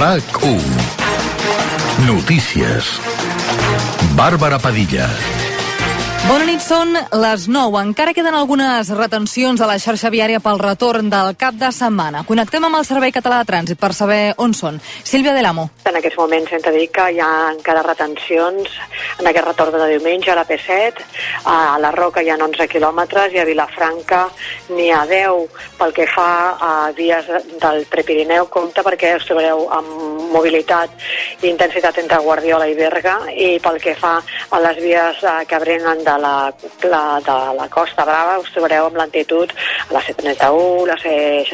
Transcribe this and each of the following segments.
RAC1. Notícies. Bàrbara Padilla. Bona nit, són les 9. Encara queden algunes retencions a la xarxa viària pel retorn del cap de setmana. Connectem amb el Servei Català de Trànsit per saber on són. Sílvia de l'Amo. En aquests moments hem de dir que hi ha encara retencions en aquest retorn de diumenge a la P7. A la Roca hi ha 11 quilòmetres i a Vilafranca n'hi ha 10. Pel que fa a vies del Prepirineu, compte perquè us trobareu amb mobilitat i intensitat entre Guardiola i Berga, i pel que fa a les vies que brenen de la Costa Brava us trobareu amb lentitud a la C31, la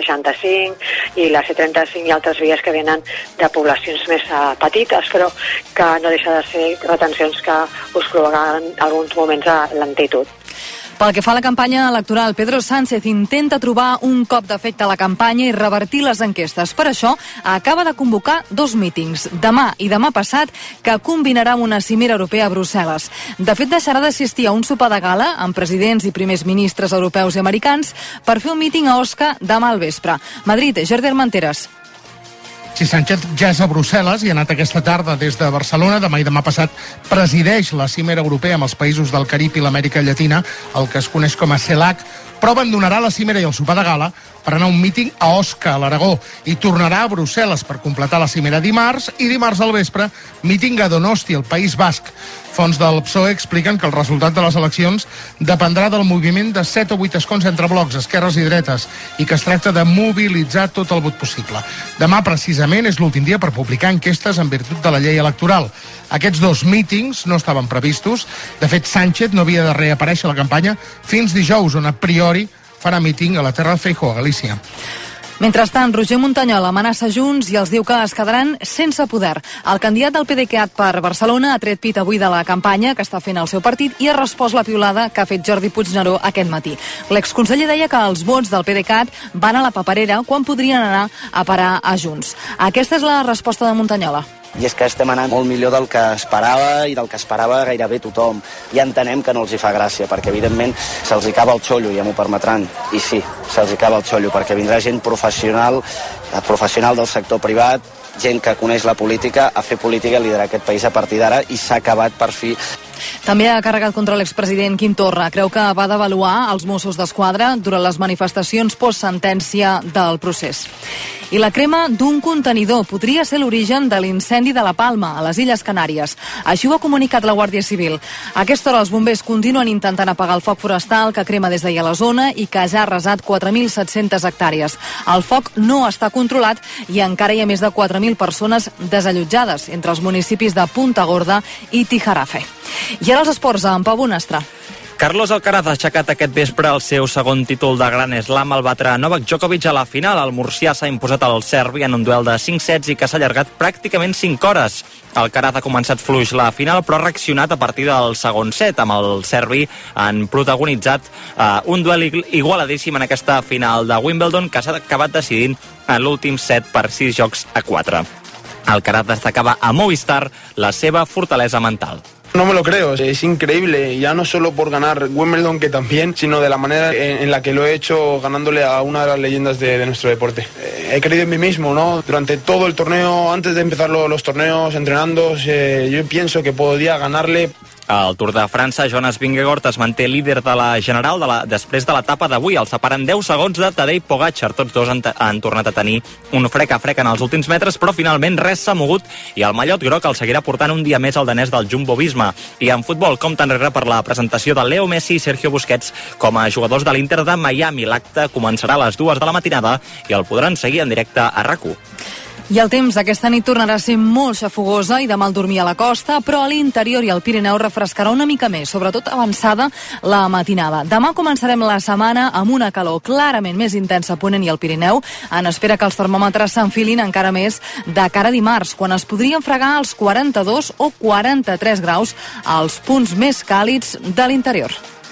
C65 i la C35 i altres vies que venen de poblacions més petites, però que no deixa de ser retencions que us provocaran alguns moments de lentitud. Pel que fa a la campanya electoral, Pedro Sánchez intenta trobar un cop d'efecte a la campanya i revertir les enquestes. Per això, acaba de convocar 2 mítings, demà i demà passat, que combinarà amb una cimera europea a Brussel·les. De fet, deixarà d'assistir a un sopar de gala amb presidents i primers ministres europeus i americans per fer un míting a Osca demà al vespre. Madrid, Jordi Armenteres. Si Sánchez ja és a Brussel·les i ha anat aquesta tarda des de Barcelona, demà i demà passat presideix la cimera europea amb els països del Carib i l'Amèrica Llatina, el que es coneix com a CELAC, però abandonarà la cimera i el sopar de gala per anar a un míting a Osca, a l'Aragó, i tornarà a Brussel·les per completar la cimera dimarts, i dimarts al vespre, míting a Donosti, al País Basc. Fonts del PSOE expliquen que el resultat de les eleccions dependrà del moviment de 7 o 8 escons entre blocs, esquerres i dretes, i que es tracta de mobilitzar tot el vot possible. Demà, precisament, és l'últim dia per publicar enquestes en virtut de la llei electoral. Aquests 2 mítings no estaven previstos. De fet, Sánchez no havia de reaparèixer a la campanya fins dijous, on a priori farà míting a la terra de Feijóo, a Galícia. Mentrestant, Roger Montanyol amenaça Junts i els diu que es quedaran sense poder. El candidat del PDeCAT per Barcelona ha tret pit avui de la campanya que està fent el seu partit i ha respost la piulada que ha fet Jordi Puigneró aquest matí. L'exconseller deia que els vots del PDeCAT van a la paperera quan podrien anar a parar a Junts. Aquesta és la resposta de Montanyola. I és que estem anant molt millor del que esperava i del que esperava gairebé tothom. I entenem que no els hi fa gràcia, perquè evidentment se'ls hi acaba el xollo, ja m'ho permetran. I sí, se'ls hi acaba el xollo, perquè vindrà gent professional del sector privat, gent que coneix la política, a fer política i liderar aquest país a partir d'ara, i s'ha acabat per fi. També ha carregat contra l'expresident Quim Torra. Creu que va devaluar els Mossos d'Esquadra durant les manifestacions post-sentència del procés. I la crema d'un contenidor podria ser l'origen de l'incendi de la Palma, a les Illes Canàries. Així ho ha comunicat la Guàrdia Civil. A aquesta hora els bombers continuen intentant apagar el foc forestal que crema des d'ahir a la zona i que ja ha arrasat 4.700 hectàrees. El foc no està controlat i encara hi ha més de 4.000 persones desallotjades entre els municipis de Punta Gorda i Tijarafe. I ara els esports amb Pau Bonastre. Carlos Alcaraz ha aixecat aquest vespre el seu segon títol de Gran Slam al batre Novak Djokovic a la final. El murcià s'ha imposat al serbi en un duel de 5 sets i que s'ha allargat pràcticament 5 hores. Alcaraz ha començat fluix la final, però ha reaccionat a partir del segon set. Amb el serbi han protagonitzat un duel igualadíssim en aquesta final de Wimbledon que s'ha acabat decidint en l'últim set per 6-4. Alcaraz destacava a Movistar la seva fortalesa mental. No me lo creo, es increíble, ya no solo por ganar Wimbledon, que también, sino de la manera en la que lo he hecho ganándole a una de las leyendas de nuestro deporte. He creído en mí mismo, ¿no? Durante todo el torneo, antes de empezar los torneos, entrenando, yo pienso que podía ganarle. Al Tour de França, Jonas Vingegaard es manté líder de la general després de l'etapa d'avui. El separen 10 segons de Tadej Pogačar. Tots dos han tornat a tenir un frec a frec en els últims metres, però finalment res s'ha mogut i el mallot groc el seguirà portant un dia més el danès del Jumbo-Visma. I en futbol, compte enrere per la presentació de Leo Messi i Sergio Busquets com a jugadors de l'Inter de Miami. L'acte començarà a les 2 de la matinada i el podran seguir en directe a RAC1. I el temps aquesta nit tornarà a ser molt xafogosa i de mal dormir a la costa, però a l'interior i al Pirineu refrescarà una mica més, sobretot avançada la matinada. Demà començarem la setmana amb una calor clarament més intensa a Ponent i al Pirineu, en espera que els termòmetres s'enfilin encara més de cara a dimarts, quan es podrien fregar els 42 o 43 graus als punts més càlids de l'interior.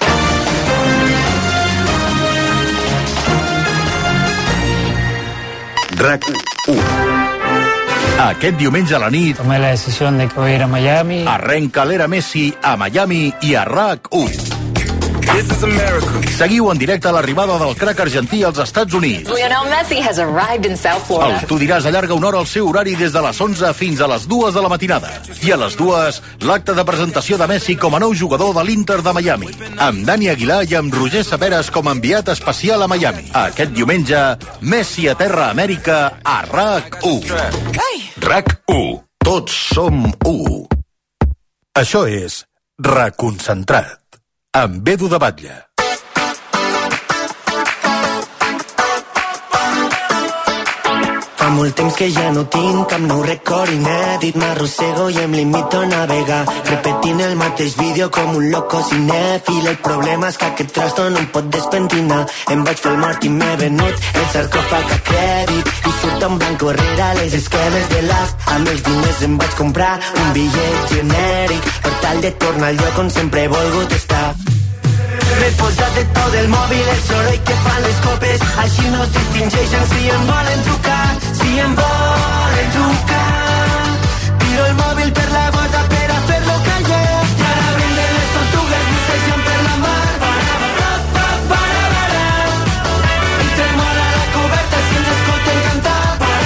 RAC1. Aquest diumenge a la nit tomé la decisión de que voy a ir a Miami. Arrenca l'era Messi a Miami i a RAC1. Seguiu en directe l'arribada del crack argentí als Estats Units. Lionel Messi has arrived in South Florida. El Tu diràs allarga una hora el seu horari des de les 11 fins a les 2 de la matinada. I a les 2, l'acte de presentació de Messi com a nou jugador de l'Inter de Miami, amb Dani Aguilar i amb Roger Saperes com a enviat especial a Miami. Aquest diumenge, Messi a Terra Amèrica a RAC1. RAC1. Tots som u. Això és Reconcentrat, amb Edu de Batlle. Fa molt temps que ja no tinc cap nou record inèdit. M'arrossego i em limito a navegar, repetint el mateix vídeo com un loco cinèfil. El problema és que aquest trasto no em pot despentinar. Em vaig fer el mort i m'he venut el sarcòfag a crèdit i surt en blanco rere les esquemes de l'as. Amb els diners em vaig comprar un bitllet genèric per tal de tornar al lloc on sempre he volgut estar. M'he posat de tot el mòbil, el soroll que fan les copes, així no es distingeixen si em volen trucar, si em volen trucar. Tiro el mòbil per la bota per a fer-lo callar, i ara venen les tortugues bussejant per la mar. I tremola la coberta si ens escolten cantar.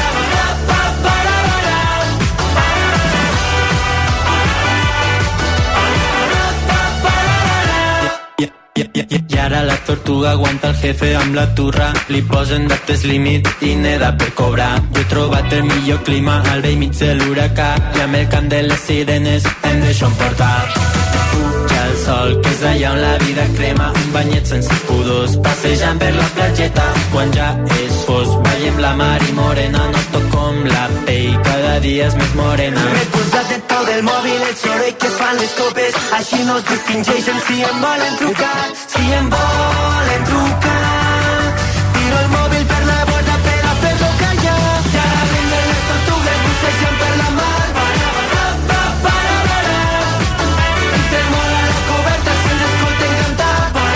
I ara la tortuga aguanta el jefe amb la turra, li posen dates límit i neda per cobrar. Jo he trobat el millor clima al vell mig de l'huracà i amb el cant de les sirenes em deixo emportar. Puja el sol, que és allà on la vida crema, un banyet sense pudors, passejant per la platgeta. Quan ja és fos, ballem la mar i morena, noto com la pell cada dia és més morena. M'he posat de tot el mòbil, el soroll que fan les copes, així no es distingeixen si em volen trucar, si em volen trucar. Tiro el mòbil per la borda per a fer-lo callar, i ara venen les tortugues bussejant per la mar. I tremola la coberta si ens escolten cantar.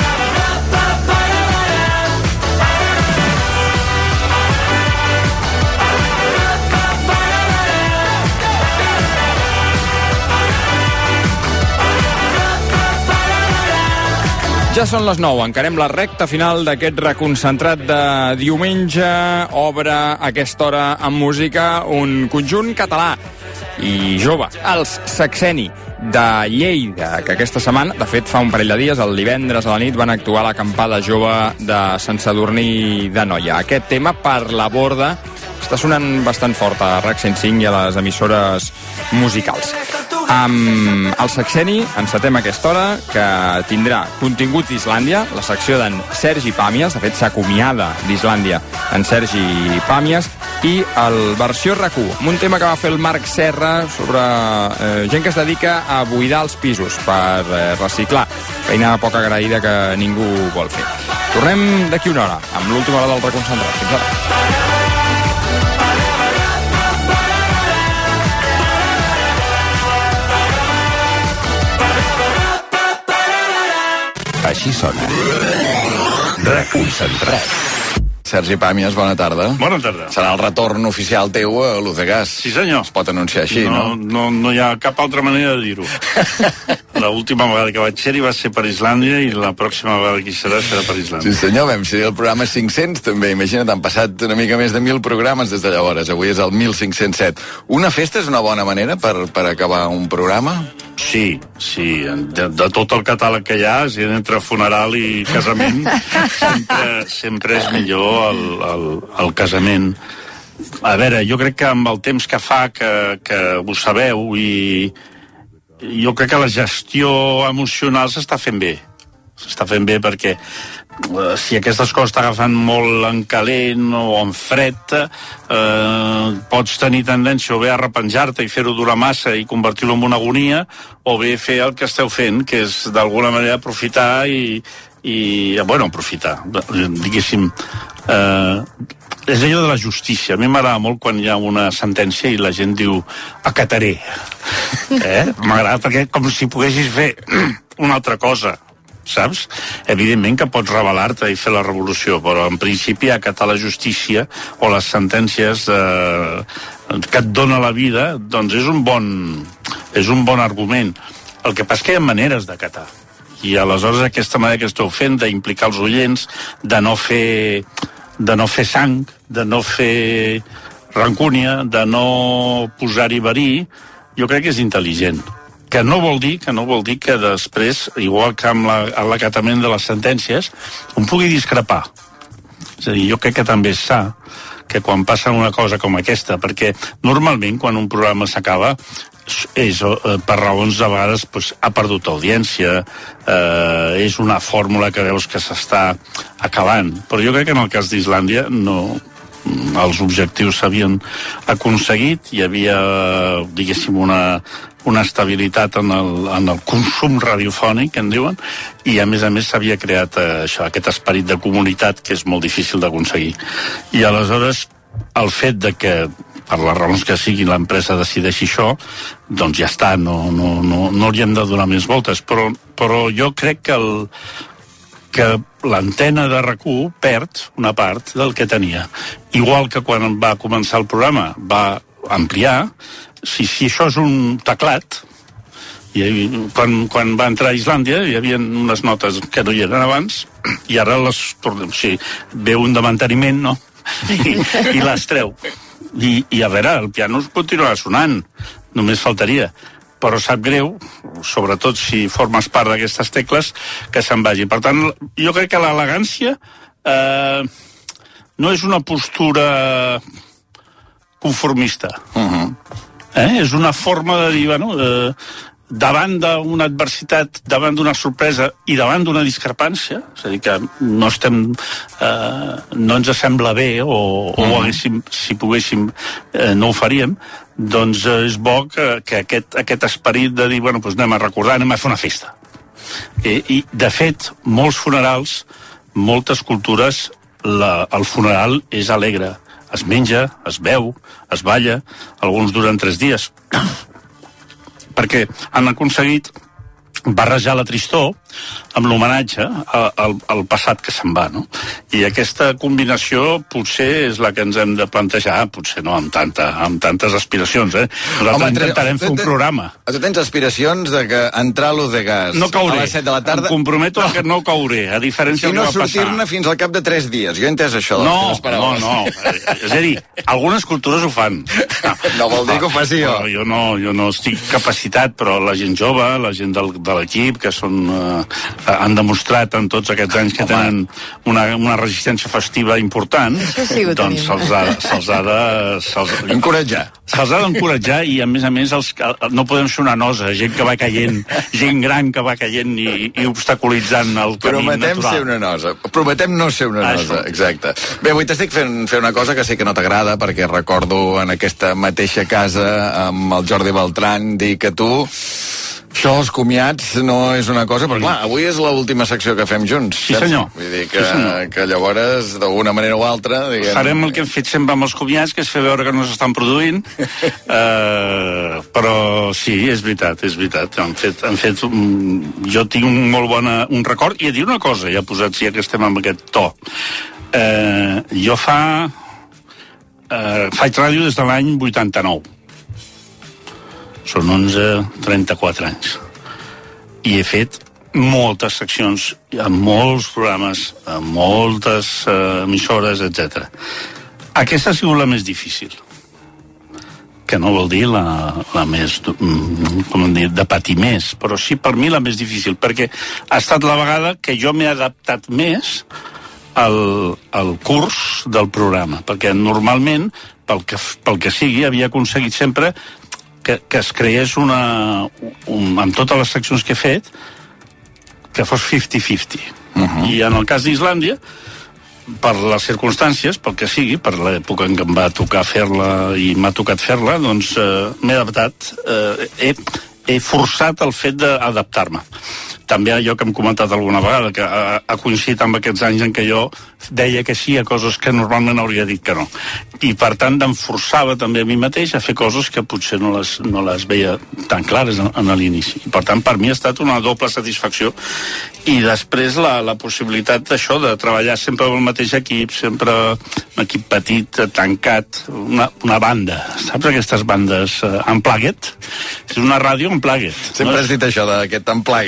Ja són les 9, encarem la recta final d'aquest reconcentrat de diumenge. Obre a aquesta hora amb música un conjunt català i jove, els Saxeni, de Lleida, que aquesta setmana, de fet fa un parell de dies, el divendres a la nit, van actuar a l'acampada jove de Sant Sadurní d'Anoia. Aquest tema, Per la borda, està sonant bastant fort a RAC 105 i a les emissores musicals. Amb el Saxeni encetem aquesta hora, que tindrà contingut d'Islàndia, la secció d'en Sergi Pàmies, de fet s'acomiada d'Islàndia en Sergi Pàmies, i el versió RAC1, amb un tema que va fer el Marc Serra sobre gent que es dedica a buidar els pisos per reciclar. Feina poc agraïda que ningú vol fer. Tornem d'aquí una hora, amb l'última hora del reconcentrat. Fins ara. Així sona. Reconcentrat. Sergi Pàmies, bona tarda. Bona tarda. Serà el retorn oficial teu a l'Udegas. Sí, senyor. Es pot anunciar així, no? No hi ha cap altra manera de dir-ho. L'última vegada que vaig ser-hi va ser per Islàndia i la pròxima vegada que hi serà per Islàndia. Sí, senyor, vam ser el programa 500 també. Imagina't, han passat una mica més de 1.000 programes des de llavors. Avui és el 1507. Una festa és una bona manera per acabar un programa? Sí. De tot el catàleg que hi ha, si entre funeral i casament, sempre és millor el casament. A veure, jo crec que amb el temps que fa que ho sabeu, i jo crec que la gestió emocional s'està fent bé. S'està fent bé perquè si aquestes coses t'agafen molt en calent o en fred, pots tenir tendència o bé a repenjar-te i fer-ho durar massa i convertir-lo en una agonia, o bé fer el que esteu fent, que és d'alguna manera aprofitar aprofitar, diguéssim, és allò de la justícia. A mi m'agrada molt quan hi ha una sentència i la gent diu acataré. M'agrada perquè com si poguessis fer una altra cosa, saps? Evidentment que pots rebel·lar-te i fer la revolució, però en principi acatar la justícia o les sentències que et dona la vida, doncs és un bon argument. El que passa és que hi ha maneres d'acatar. I aleshores aquesta manera que esteu fent d'implicar els oients, de no fer sang, de no fer rancúnia, de no posar-hi verí, jo crec que és intel·ligent. Que no vol dir que després, igual que amb l'acatament de les sentències, un pugui discrepar. És a dir, jo crec que també és sa que quan passa una cosa com aquesta, perquè normalment quan un programa s'acaba és per raons de vegades ha perdut audiència, és una fórmula que veus que s'està acabant. Però jo crec que en el cas d'Islàndia no, els objectius s'havien aconseguit, hi havia, diguéssim, una estabilitat en el consum radiofònic, en diuen, i a més s'havia creat aquest esperit de comunitat que és molt difícil d'aconseguir. I aleshores el fet de que per les raons que siguin l'empresa decideixi això, doncs ja està, no li hem de donar més voltes, però jo crec que l'antena de RAC1 perd una part del que tenia. Igual que quan va començar el programa va ampliar, si això és un teclat, quan va entrar a Islàndia hi havia unes notes que no hi eren abans i ara les tornem, ve un de manteniment, no? I les treu. I a veure, el piano continuarà sonant, només faltaria. Però sap greu, sobretot si formes part d'aquestes tecles, que se'n vagi. Per tant, jo crec que l'elegància no és una postura conformista. És una forma de dir, davant d'una adversitat, davant d'una sorpresa i davant d'una discrepància, és a dir, que no ens sembla bé o si poguéssim no ho faríem, doncs és bo que aquest esperit de dir, anem a recordar, anem a fer una festa. I de fet, molts funerals, moltes cultures, el funeral és alegre, es menja, es beu, es balla, alguns duren 3 dies, perquè han aconseguit barrejar la tristor amb l'homenatge al passat que se'n va, no? I aquesta combinació potser és la que ens hem de plantejar, potser no amb tantes aspiracions, Nosaltres intentarem fer un programa. Tu tens aspiracions de que entrar a l'Odegas a les 7 de la tarda... Em comprometo que no cauré, a diferència del que va passar. I no sortir-ne fins al cap de 3 dies. Jo he entès això. No. És a dir, algunes cultures ho fan. No vol dir que ho faci jo. Jo no estic capacitat, però la gent jove, la gent de l'equip, que han demostrat en tots aquests anys que tenen una resistència festiva important, doncs se'ls ha d'encoratjar. Se'ls ha d'encoratjar i, a més, no podem ser una nosa, gent que va caient, gent gran que va caient i obstaculitzant el camí natural. Prometem no ser una nosa, exacte. Bé, avui t'estic fent una cosa que sé que no t'agrada, perquè recordo en aquesta mateixa casa amb el Jordi Beltran dir que tu... Això, els comiats, no és una cosa, però clar, avui és l'última secció que fem junts. Sí, senyor. Vull dir que llavors, d'alguna manera o altra... Farem el que hem fet sempre amb els comiats, que és fer veure que no s'estan produint, però sí, és veritat. Han fet jo tinc un molt bon record, i a dir una cosa, ja posat, ja que estem amb aquest to. Jo faig ràdio des de l'any 89. Són 34 anys. I he fet moltes seccions, en molts programes, en moltes emissores, etc. Aquesta ha sigut la més difícil. Que no vol dir la més, de patir més, però sí per mi la més difícil, perquè ha estat la vegada que jo m'he adaptat més al curs del programa, perquè normalment, pel que sigui, havia aconseguit sempre que es creés amb totes les seccions que he fet, que fos 50-50. I en el cas d'Islàndia, per les circumstàncies, pel que sigui, per l'època en què em va tocar fer-la i m'ha tocat fer-la, doncs m'he adaptat, he forçat el fet d'adaptar-me. També allò que hem comentat alguna vegada, que ha coincidit amb aquests anys en què jo deia que sí a coses que normalment hauria dit que no. I per tant em forçava també a mi mateix a fer coses que potser no les veia tan clares a l'inici. I per tant per mi ha estat una doble satisfacció. I després la possibilitat d'això, de treballar sempre amb el mateix equip, sempre un equip petit, tancat, una banda. Saps aquestes bandes unplugged? És una ràdio unplugged. Sempre has dit això, d'aquest unplugged. Sí,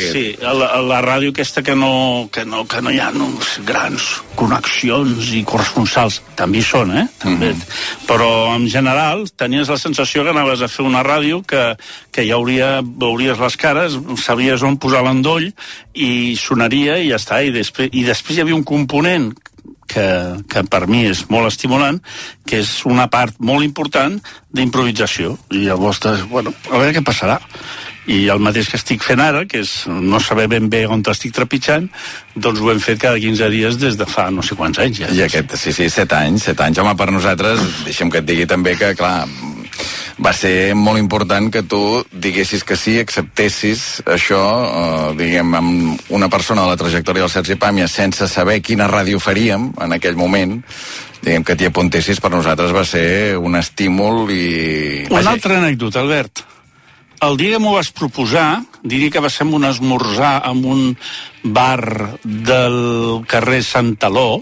la ràdio aquesta que no hi ha grans connexions i corresponsals, també hi són, també. Però en general tenies la sensació que anaves a fer una ràdio que ja veuries les cares, sabies on posar l'endoll i sonaria i ja està, i després hi havia un component que per mi és molt estimulant, que és una part molt important d'improvisació. I llavors, bueno, a veure què passarà. I el mateix que estic fent ara, que és no saber ben bé on estic trepitjant, doncs ho hem fet cada 15 dies des de fa no sé quants anys. Ja. I aquest, sí, 7 anys. Home, per nosaltres, deixa'm que et digui també que, clar, va ser molt important que tu diguessis que sí, acceptessis això, diguem, amb una persona de la trajectòria del Sergi Pàmies, sense saber quina ràdio faríem en aquell moment, diguem, que t'hi apuntessis, per nosaltres va ser un estímul i... Una altra anècdota, Albert. El dia que m'ho vas proposar, diria que va ser un esmorzar en un bar del carrer Santaló.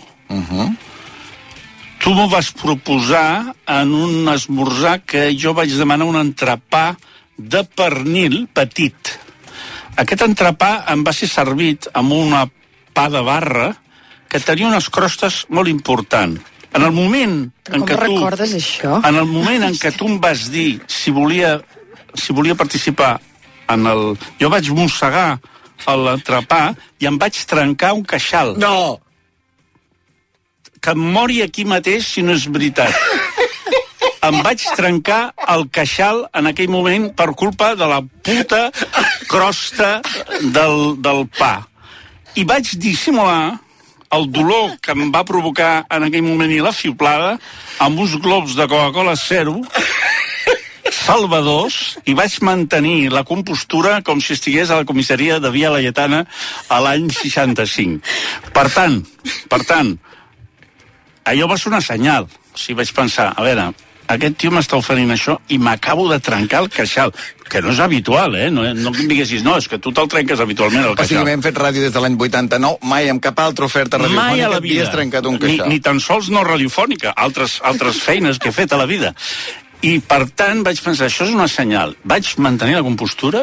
Tu m'ho vas proposar en un esmorzar que jo vaig demanar un entrepà de pernil petit. Aquest entrepà em va ser servit amb una pa de barra que tenia unes crostes molt importants. En el moment en què recordes això? En el moment en què tu em vas dir si volia participar en el... Jo vaig mossegar l'entrepà i em vaig trencar un queixal. No! Que em mori aquí mateix si no és veritat. Em vaig trencar el queixal en aquell moment per culpa de la puta crosta del pa. I vaig dissimular el dolor que em va provocar en aquell moment i la fiblada amb uns globs de Coca-Cola Zero salvadors, i vaig mantenir la compostura com si estigués a la comissaria de Via Laietana a l'any 65. Per tant, allò va ser una senyal. O sigui, vaig pensar, a veure, aquest tio m'està oferint això i m'acabo de trencar el queixal, que no és habitual, No em diguessis, no, és que tu te'l trenques habitualment el queixal. O sigui, hem fet ràdio des de l'any 89, mai amb cap altra oferta radiofònica havies trencat un queixal. Ni tan sols no radiofònica, altres feines que he fet a la vida. I, per tant, vaig pensar, això és una senyal. Vaig mantenir la compostura,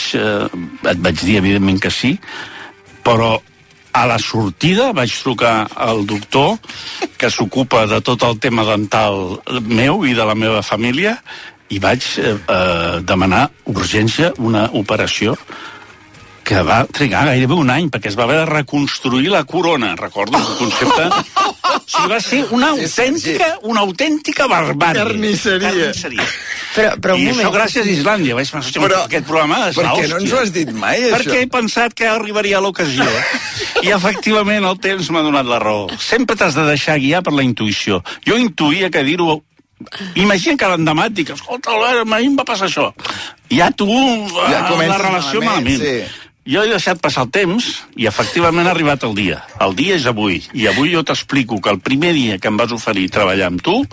et vaig dir, evidentment, que sí, però a la sortida vaig trucar al doctor que s'ocupa de tot el tema dental meu i de la meva família i vaig demanar urgència una operació que va trigar gairebé un any, perquè es va haver de reconstruir la corona, recordo el concepte. O sigui, va ser una autèntica barbària. Carnisseria. Però I això gràcies a Islàndia. Vaig pensar, però aquest programa és l'hòstia. Per què no ens ho has dit mai, això? Perquè he pensat que arribaria l'ocasió. I efectivament el temps m'ha donat la raó. Sempre t'has de deixar guiar per la intuïció. Jo intuïa que dir-ho... Imagina que l'endemà et dic, escolta, ahir em va passar això. Ja tu, la relació malament. Sí. Jo he deixat passar el temps i efectivament ha arribat el dia. El dia és avui. I avui jo t'explico que el primer dia que em vas oferir treballar amb tu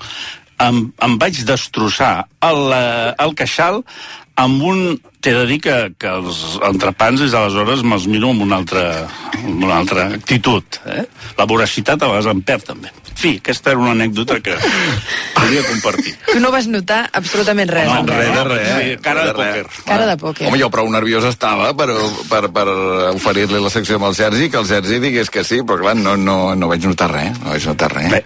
em vaig destrossar el queixal amb un... T'he de dir que els entrepans des d'aleshores me'ls miro amb una altra actitud. La voracitat a vegades em perd també. En fi, aquesta era una anècdota que volia compartir. Tu no vas notar absolutament res. No, res. Cara de pòquer. Cara de pòquer. Home, jo prou nerviós estava per oferir-li la secció amb el Sergi, que el Sergi digués que sí, però clar, no vaig notar res. Bé.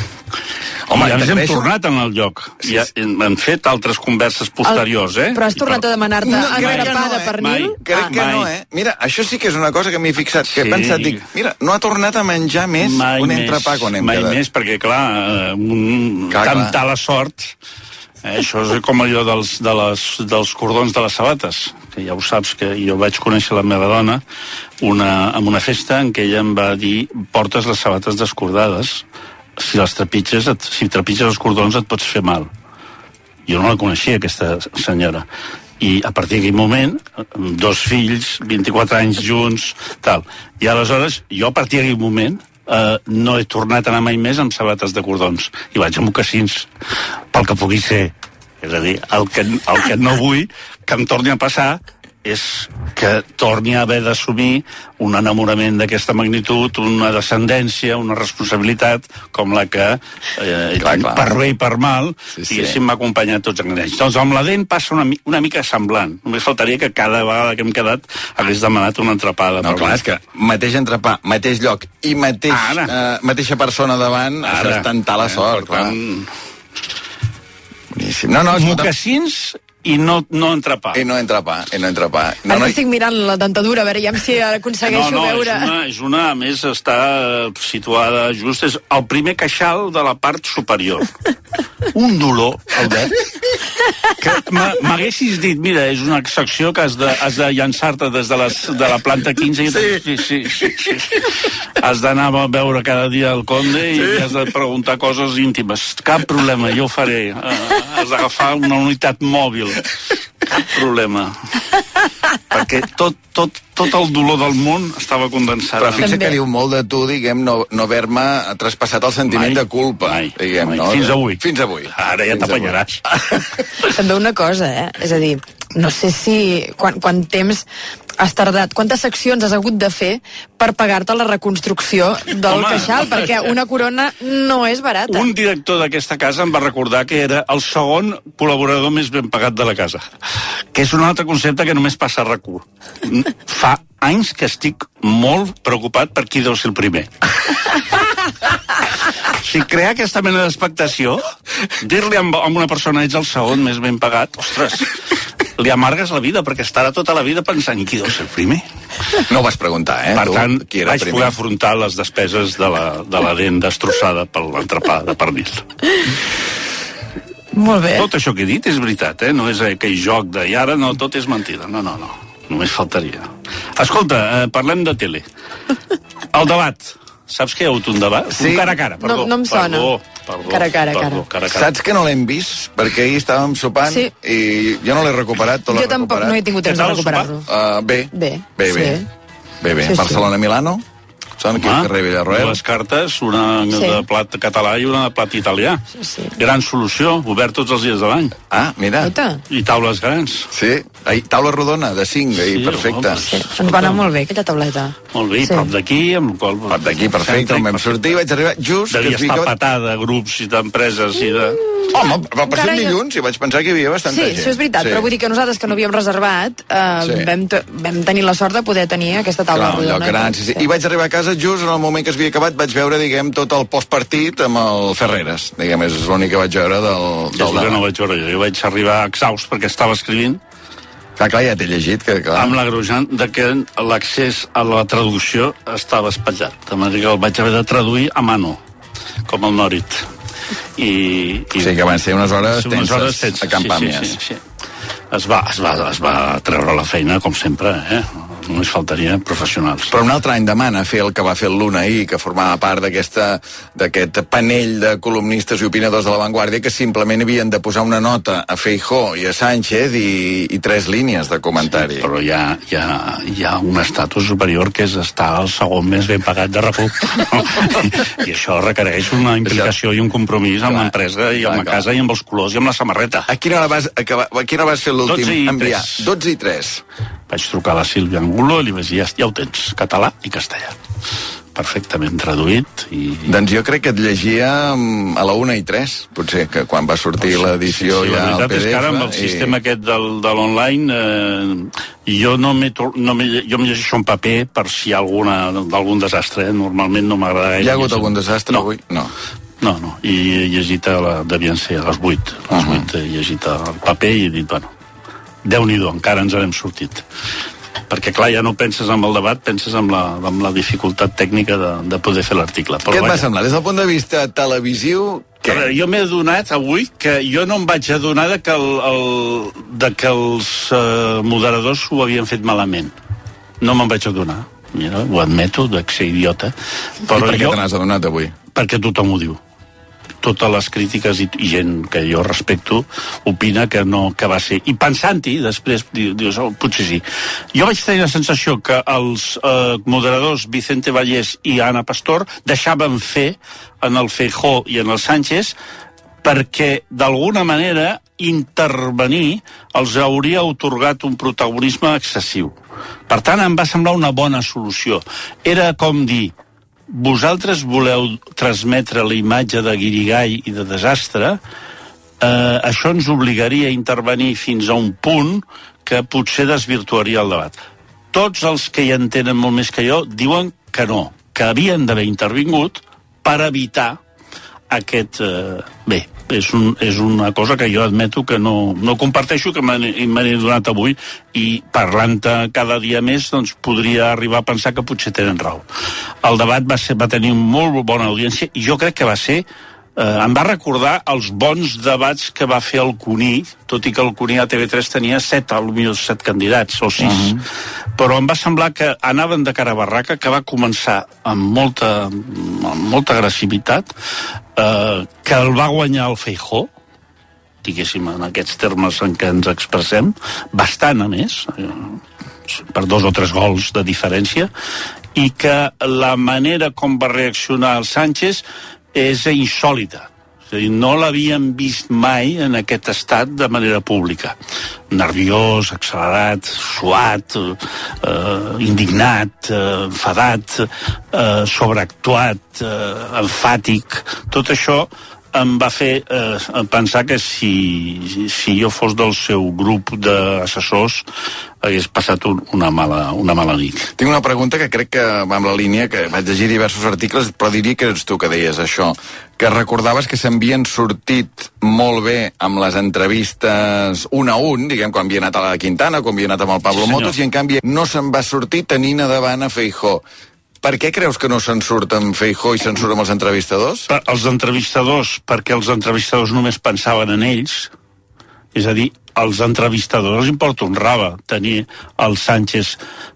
Home, ja ens hem tornat en el lloc. Ja hem fet altres converses posteriors, Però has tornat a demanar-te un entrepà de pernil? Crec que no, Mira, això sí que és una cosa que m'he fixat, que he pensat, dic, mira, no ha tornat a menjar més un entrepà quan hem quedat. Mai més, perquè, clar, cantar la sort... Això és com allò dels cordons de les sabates, que ja ho saps, que jo vaig conèixer la meva dona en una festa en què ella em va dir portes les sabates descordades, si trepitges els cordons et pots fer mal. Jo no la coneixia, aquesta senyora. I a partir d'aquell moment, 2 fills, 24 anys junts, tal. I aleshores, jo a partir d'aquell moment no he tornat a anar mai més amb sabates de cordons. I vaig amb mocassins, pel que pugui ser. És a dir, el que no vull que em torni a passar és que torni a haver d'assumir un enamorament d'aquesta magnitud, una descendència, una responsabilitat com la que per bé i per mal diguéssim m'ha acompanyat tots els anys. Doncs amb l'Aden passa una mica semblant. Només faltaria que cada vegada que hem quedat hagués demanat una entrepada. No, clar, és que mateix entrepà, mateix lloc i mateixa persona davant, això és tanta la sort. Boníssim. Mocassins i no entrepà. I no entrepà. Ara estic mirant la dentadura, a veure si aconsegueixo veure... És una, a més, està situada just, és el primer queixal de la part superior. Un dolor, Albert, que m'haguessis dit, mira, és una secció que has de llançar-te des de la planta 15 i sí. Has d'anar a veure cada dia el Conde i has de preguntar coses íntimes. Cap problema, jo ho faré. Has d'agafar una unitat mòbil. Cap problema. Perquè tot el dolor del món estava condensat. Però fixa que diu molt de tu, diguem, no haver-me traspassat el sentiment de culpa. Diguem, no? Fins avui. Ara ja t'apanyaràs. També una cosa, és a dir, no sé si... Quant temps has tardat, quantes seccions has hagut de fer per pagar-te la reconstrucció del queixal, perquè una corona no és barata. Un director d'aquesta casa em va recordar que era el segon col·laborador més ben pagat de la casa, que és un altre concepte que només passa a RAC1. Fa anys que estic molt preocupat per qui deu ser el primer. Si crear aquesta mena d'expectació, dir-li a una persona ets el segon més ben pagat, ostres, li amargues la vida, perquè estarà tota la vida pensant qui deu ser el primer. No ho vas preguntar, Per tant, vaig poder afrontar les despeses de la dent destrossada per l'entrepà de pernil. Molt bé. Tot això que he dit és veritat, no és aquell joc de i ara no, tot és mentida. No. Només faltaria. Escolta, parlem de tele. El debat. Saps que hi ha hagut un debat? Sí. Un cara a cara, perdó. No em sona. Perdó. Cara a cara. Saps que no l'hem vist? Perquè ahir estàvem sopant i jo no l'he recuperat, Jo tampoc no he tingut temps de recuperar-lo. Bé. Barcelona-Milano? Són aquí al carrer Villarroel. Dues cartes, una de plat català i una de plat italià. Gran solució, obert tots els dies de l'any. Ah, mira. I taules grans. Sí, taula rodona, de 5, perfecte. Ens va anar molt bé, aquella tauleta. Molt bé, prop d'aquí, amb el qual... Prop d'aquí, perfecte, on vam sortir, vaig arribar just... Devia estar patada de grups i d'empreses i de... Home, però per ser dilluns i vaig pensar que hi havia bastanta gent. Sí, això és veritat, però vull dir que nosaltres que no havíem reservat vam tenir la sort de poder tenir aquesta taula rodona. I vaig arribar a casa just en el moment que s'havia acabat, vaig veure, diguem, tot el postpartit amb el Ferreres. Diguem, és l'únic que vaig veure del És el que no vaig veure jo. Jo vaig arribar exhaust perquè estava escrivint. Clar, ja t'he llegit. Amb l'agreujant de que l'accés a la traducció estava espatllat. De manera que el vaig haver de traduir a mano, com el Nòrit. O sigui que van ser unes hores tenses a Can Pàmies. Sí. Es va treure la feina, com sempre, només faltaria professionals. Però un altre any demana fer el que va fer el Luna ahir, que formava part d'aquest panell de columnistes i opinadors de La Vanguardia que simplement havien de posar una nota a Feijóo i a Sánchez i 3 línies de comentari. Sí, però hi ha un estatus superior que és estar el segon més ben pagat de RAC1. I això requereix una implicació i un compromís amb l'empresa i amb la casa i amb els colors i amb la samarreta. A quina hora vas fer l'últim enviar? 12 i 3. Vaig trucar a la Sílvia Angulo i li vaig dir, ja ho tens, català i castellà. Perfectament traduït. Doncs jo crec que et llegia a la 1 i 3, potser, que quan va sortir l'edició ja al PDF. La veritat és que ara amb el sistema aquest de l'online jo em llegeixo en paper per si hi ha algun desastre. Normalment no m'agrada gaire. Hi ha hagut algun desastre avui? No. No, i he llegit, devien ser a les 8. A les 8 he llegit el paper i he dit, bueno, Déu-n'hi-do, encara ens n'hem sortit. Perquè, clar, ja no penses en el debat, penses en la dificultat tècnica de poder fer l'article. Què et va semblar? Des del punt de vista televisiu, què? Jo m'he adonat avui que jo no em vaig adonar que els moderadors ho havien fet malament. No me'n vaig adonar. Mira, ho admeto, de ser idiota. Però I per què te n'has adonat avui? Perquè tothom ho diu. Totes les crítiques i gent que jo respecto opina que va ser. I pensant-hi, després dius, potser sí. Jo vaig tenir la sensació que els moderadors Vicente Vallès i Ana Pastor deixaven fer en el Feijóo i en el Sánchez perquè, d'alguna manera, intervenir els hauria otorgat un protagonisme excessiu. Per tant, em va semblar una bona solució. Era com dir, vosaltres voleu transmetre la imatge de guirigall i de desastre, això ens obligaria a intervenir fins a un punt que potser desvirtuaria el debat. Tots els que hi entenen molt més que jo diuen que no, que havien d'haver intervingut per evitar aquest... Bé, és una cosa que jo admeto que no comparteixo, que m'he donat avui, i parlant-te cada dia més doncs podria arribar a pensar que potser tenen raó. El debat va tenir molt bona audiència i jo crec que va ser... em va recordar els bons debats que va fer el Cuní, tot i que el Cuní a TV3 tenia 7 candidats, o 6. Però em va semblar que anaven de cara a barraca, que va començar amb molta agressivitat, que el va guanyar el Feijóo, diguéssim, en aquests termes en què ens expressem, bastant a més, per 2 o 3 gols de diferència, i que la manera com va reaccionar el Sánchez és insòlita. És a dir, no l'havíem vist mai en aquest estat de manera pública. Nerviós, accelerat, suat, indignat, enfadat, sobreactuat, emfàtic. Tot això em va fer pensar que si jo fos del seu grup d'assessors hagués passat una mala nit. Tinc una pregunta que crec que va amb la línia, que vaig llegir diversos articles, però diria que eres tu que deies això, que recordaves que s'havien sortit molt bé amb les entrevistes un a un, diguem, quan havia anat a la Quintana, quan havia anat amb el Pablo Motos, i en canvi no se'n va sortir tenint a davant a Feijóo. Per què creus que no se'n surt amb Feijóo i se'n surt amb els entrevistadors? Els entrevistadors, perquè els entrevistadors només pensaven en ells. És a dir, als entrevistadors importa un rave tenir el Sánchez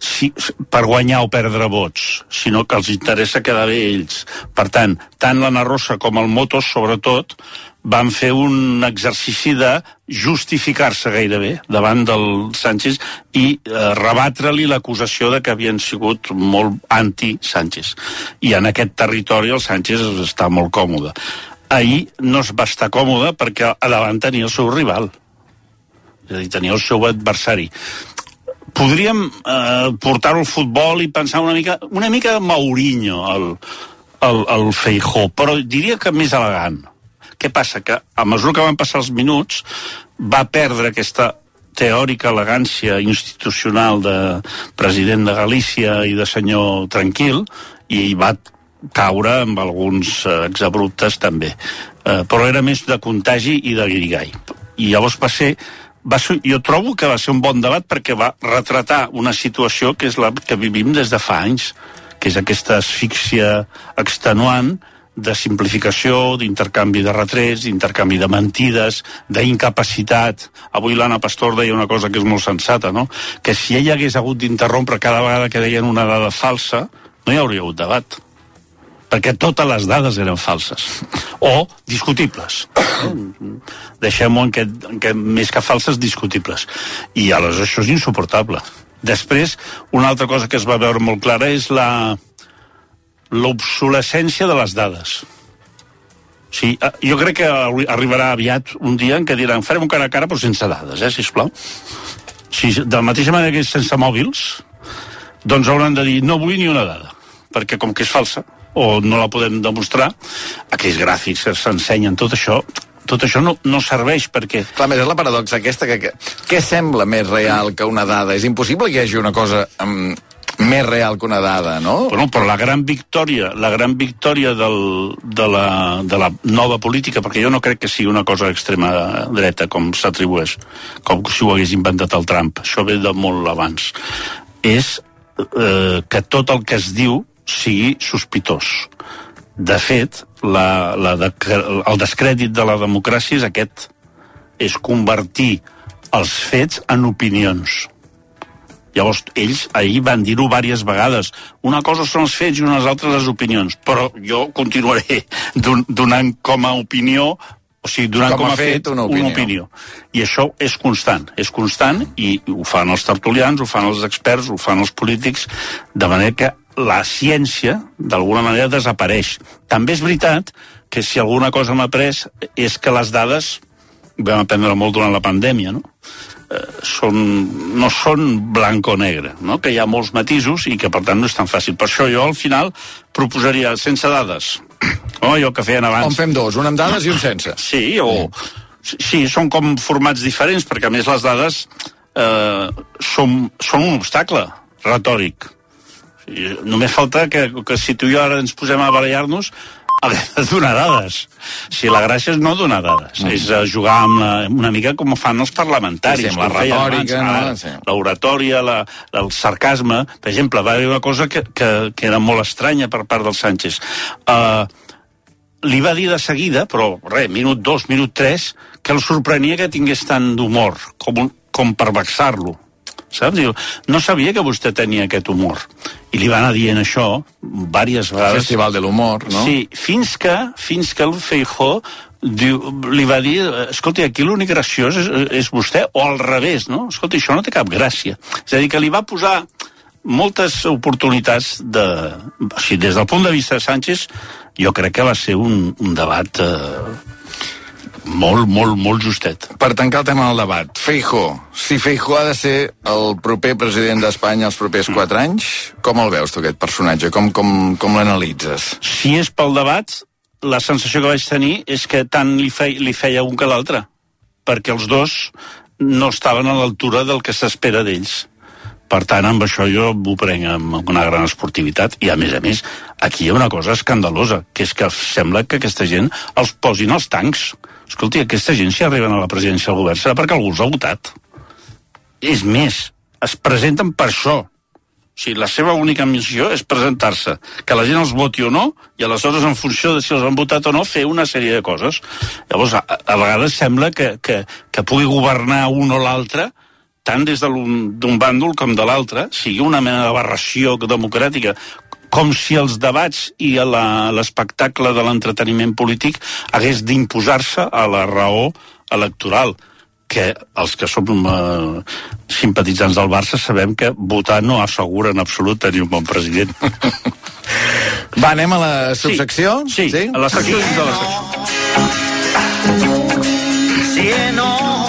per guanyar o perdre vots, sinó que els interessa quedar bé ells. Per tant, tant l'Anna Rosa com el Motos, sobretot, van fer un exercici de justificar-se gairebé davant del Sánchez i rebatre-li l'acusació de que havien sigut molt anti-Sánchez. I en aquest territori el Sánchez està molt còmode. Ahir no es va estar còmode perquè a davant tenia el seu rival. És a dir, tenia el seu adversari. Podríem portar-ho al futbol i pensar una mica Mourinho, el Feijóo, però diria que més elegant. Què passa? Que a mesura que van passar els minuts va perdre aquesta teòrica elegància institucional de president de Galícia i de senyor tranquil i va caure amb alguns exabruptes també. Però era més de contagi i de guirigall. I llavors jo trobo que va ser un bon debat perquè va retratar una situació que és la que vivim des de fa anys, que és aquesta asfíxia extenuant de simplificació, d'intercanvi de retrets, d'intercanvi de mentides, d'incapacitat. Avui l'Anna Pastor deia una cosa que és molt sensata, no? Que si ella hagués hagut d'interrompre cada vegada que deien una dada falsa, no hi hauria hagut debat. Perquè totes les dades eren falses. O discutibles. Deixem-ho en què més que falses, discutibles. I aleshores això és insuportable. Després, una altra cosa que es va veure molt clara és l'obsolescència de les dades. Sí, jo crec que arribarà aviat un dia en què diran farem un cara a cara però sense dades, sisplau. Si de la mateixa manera que és sense mòbils, doncs hauran de dir no vull ni una dada, perquè com que és falsa o no la podem demostrar, aquells gràfics que s'ensenyen, tot això no serveix perquè... Clar, més és la paradoxa aquesta que què sembla més real que una dada? És impossible que hi hagi una cosa més real que una dada, no? Però la gran victòria de la nova política, perquè jo no crec que sigui una cosa d'extrema dreta, com s'atribueix, com si ho hagués inventat el Trump, això ve de molt abans, és que tot el que es diu sigui sospitós. De fet, el descrèdit de la democràcia és aquest, és convertir els fets en opinions. Llavors, ells ahir van dir-ho diverses vegades. Una cosa són els fets i unes altres les opinions, però jo continuaré donant com a opinió, o sigui, donant com a fet una opinió. I això és constant i ho fan els tertulians, ho fan els experts, ho fan els polítics, de manera que la ciència, d'alguna manera, desapareix. També és veritat que si alguna cosa m'ha après és que les dades vam aprendre molt durant la pandèmia, no? No són blanc o negre, no? Que hi ha molts matisos i que per tant no és tan fàcil. Per això jo al final proposaria sense dades, allò que feien abans. On fem dos, un amb dades i un sense. Sí, sí, són com formats diferents, perquè a més les dades són un obstacle retòric. Només falta que si tu i jo ara ens posem a barallar-nos haver de donar dades. Si la gràcia és no donar dades, és jugar amb una mica com fan els parlamentaris. Sí, amb la retòrica, l'oratòria, el sarcasme. Per exemple, va haver una cosa que era molt estranya per part del Sánchez. Li va dir de seguida, però minut 2, minut 3, que el sorprenia que tingués tant d'humor, com per vexar-lo. Saps? Diu, no sabia que vostè tenia aquest humor. I li va anar dient això diverses vegades. Festival de l'humor, no? Sí, fins que el Feijóo li va dir, escolti, aquí l'únic graciós és vostè, o al revés, no? Escolti, això no té cap gràcia. És a dir, que li va posar moltes oportunitats des del punt de vista de Sánchez, jo crec que va ser un debat molt justet. Per tancar el tema del debat, Feijóo, si Feijóo ha de ser el proper president d'Espanya els propers 4 anys, com el veus tu, aquest personatge? Com l'analitzes? Si és pel debat, la sensació que vaig tenir és que tant li feia un que l'altre, perquè els dos no estaven a l'altura del que s'espera d'ells. Per tant, amb això jo m'ho prenc amb una gran esportivitat i, a més, aquí hi ha una cosa escandalosa, que és que sembla que aquesta gent els posin als tancs. Escolti, aquesta gent, si arriben a la presidència del govern, serà perquè algú els ha votat. És més, es presenten per això. O sigui, la seva única missió és presentar-se, que la gent els voti o no, i aleshores, en funció de si els han votat o no, fer una sèrie de coses. Llavors, a vegades sembla que pugui governar un o l'altre, tant des d'un bàndol com de l'altre, sigui una mena d'aberració democràtica, com si els debats i l'espectacle de l'entreteniment polític hagués d'imposar-se a la raó electoral, que els que som simpatitzants del Barça sabem que votar no assegura en absolut tenir un bon president. Va, anem a la subsecció? Sí, a la secció dins de la secció. Sí e no.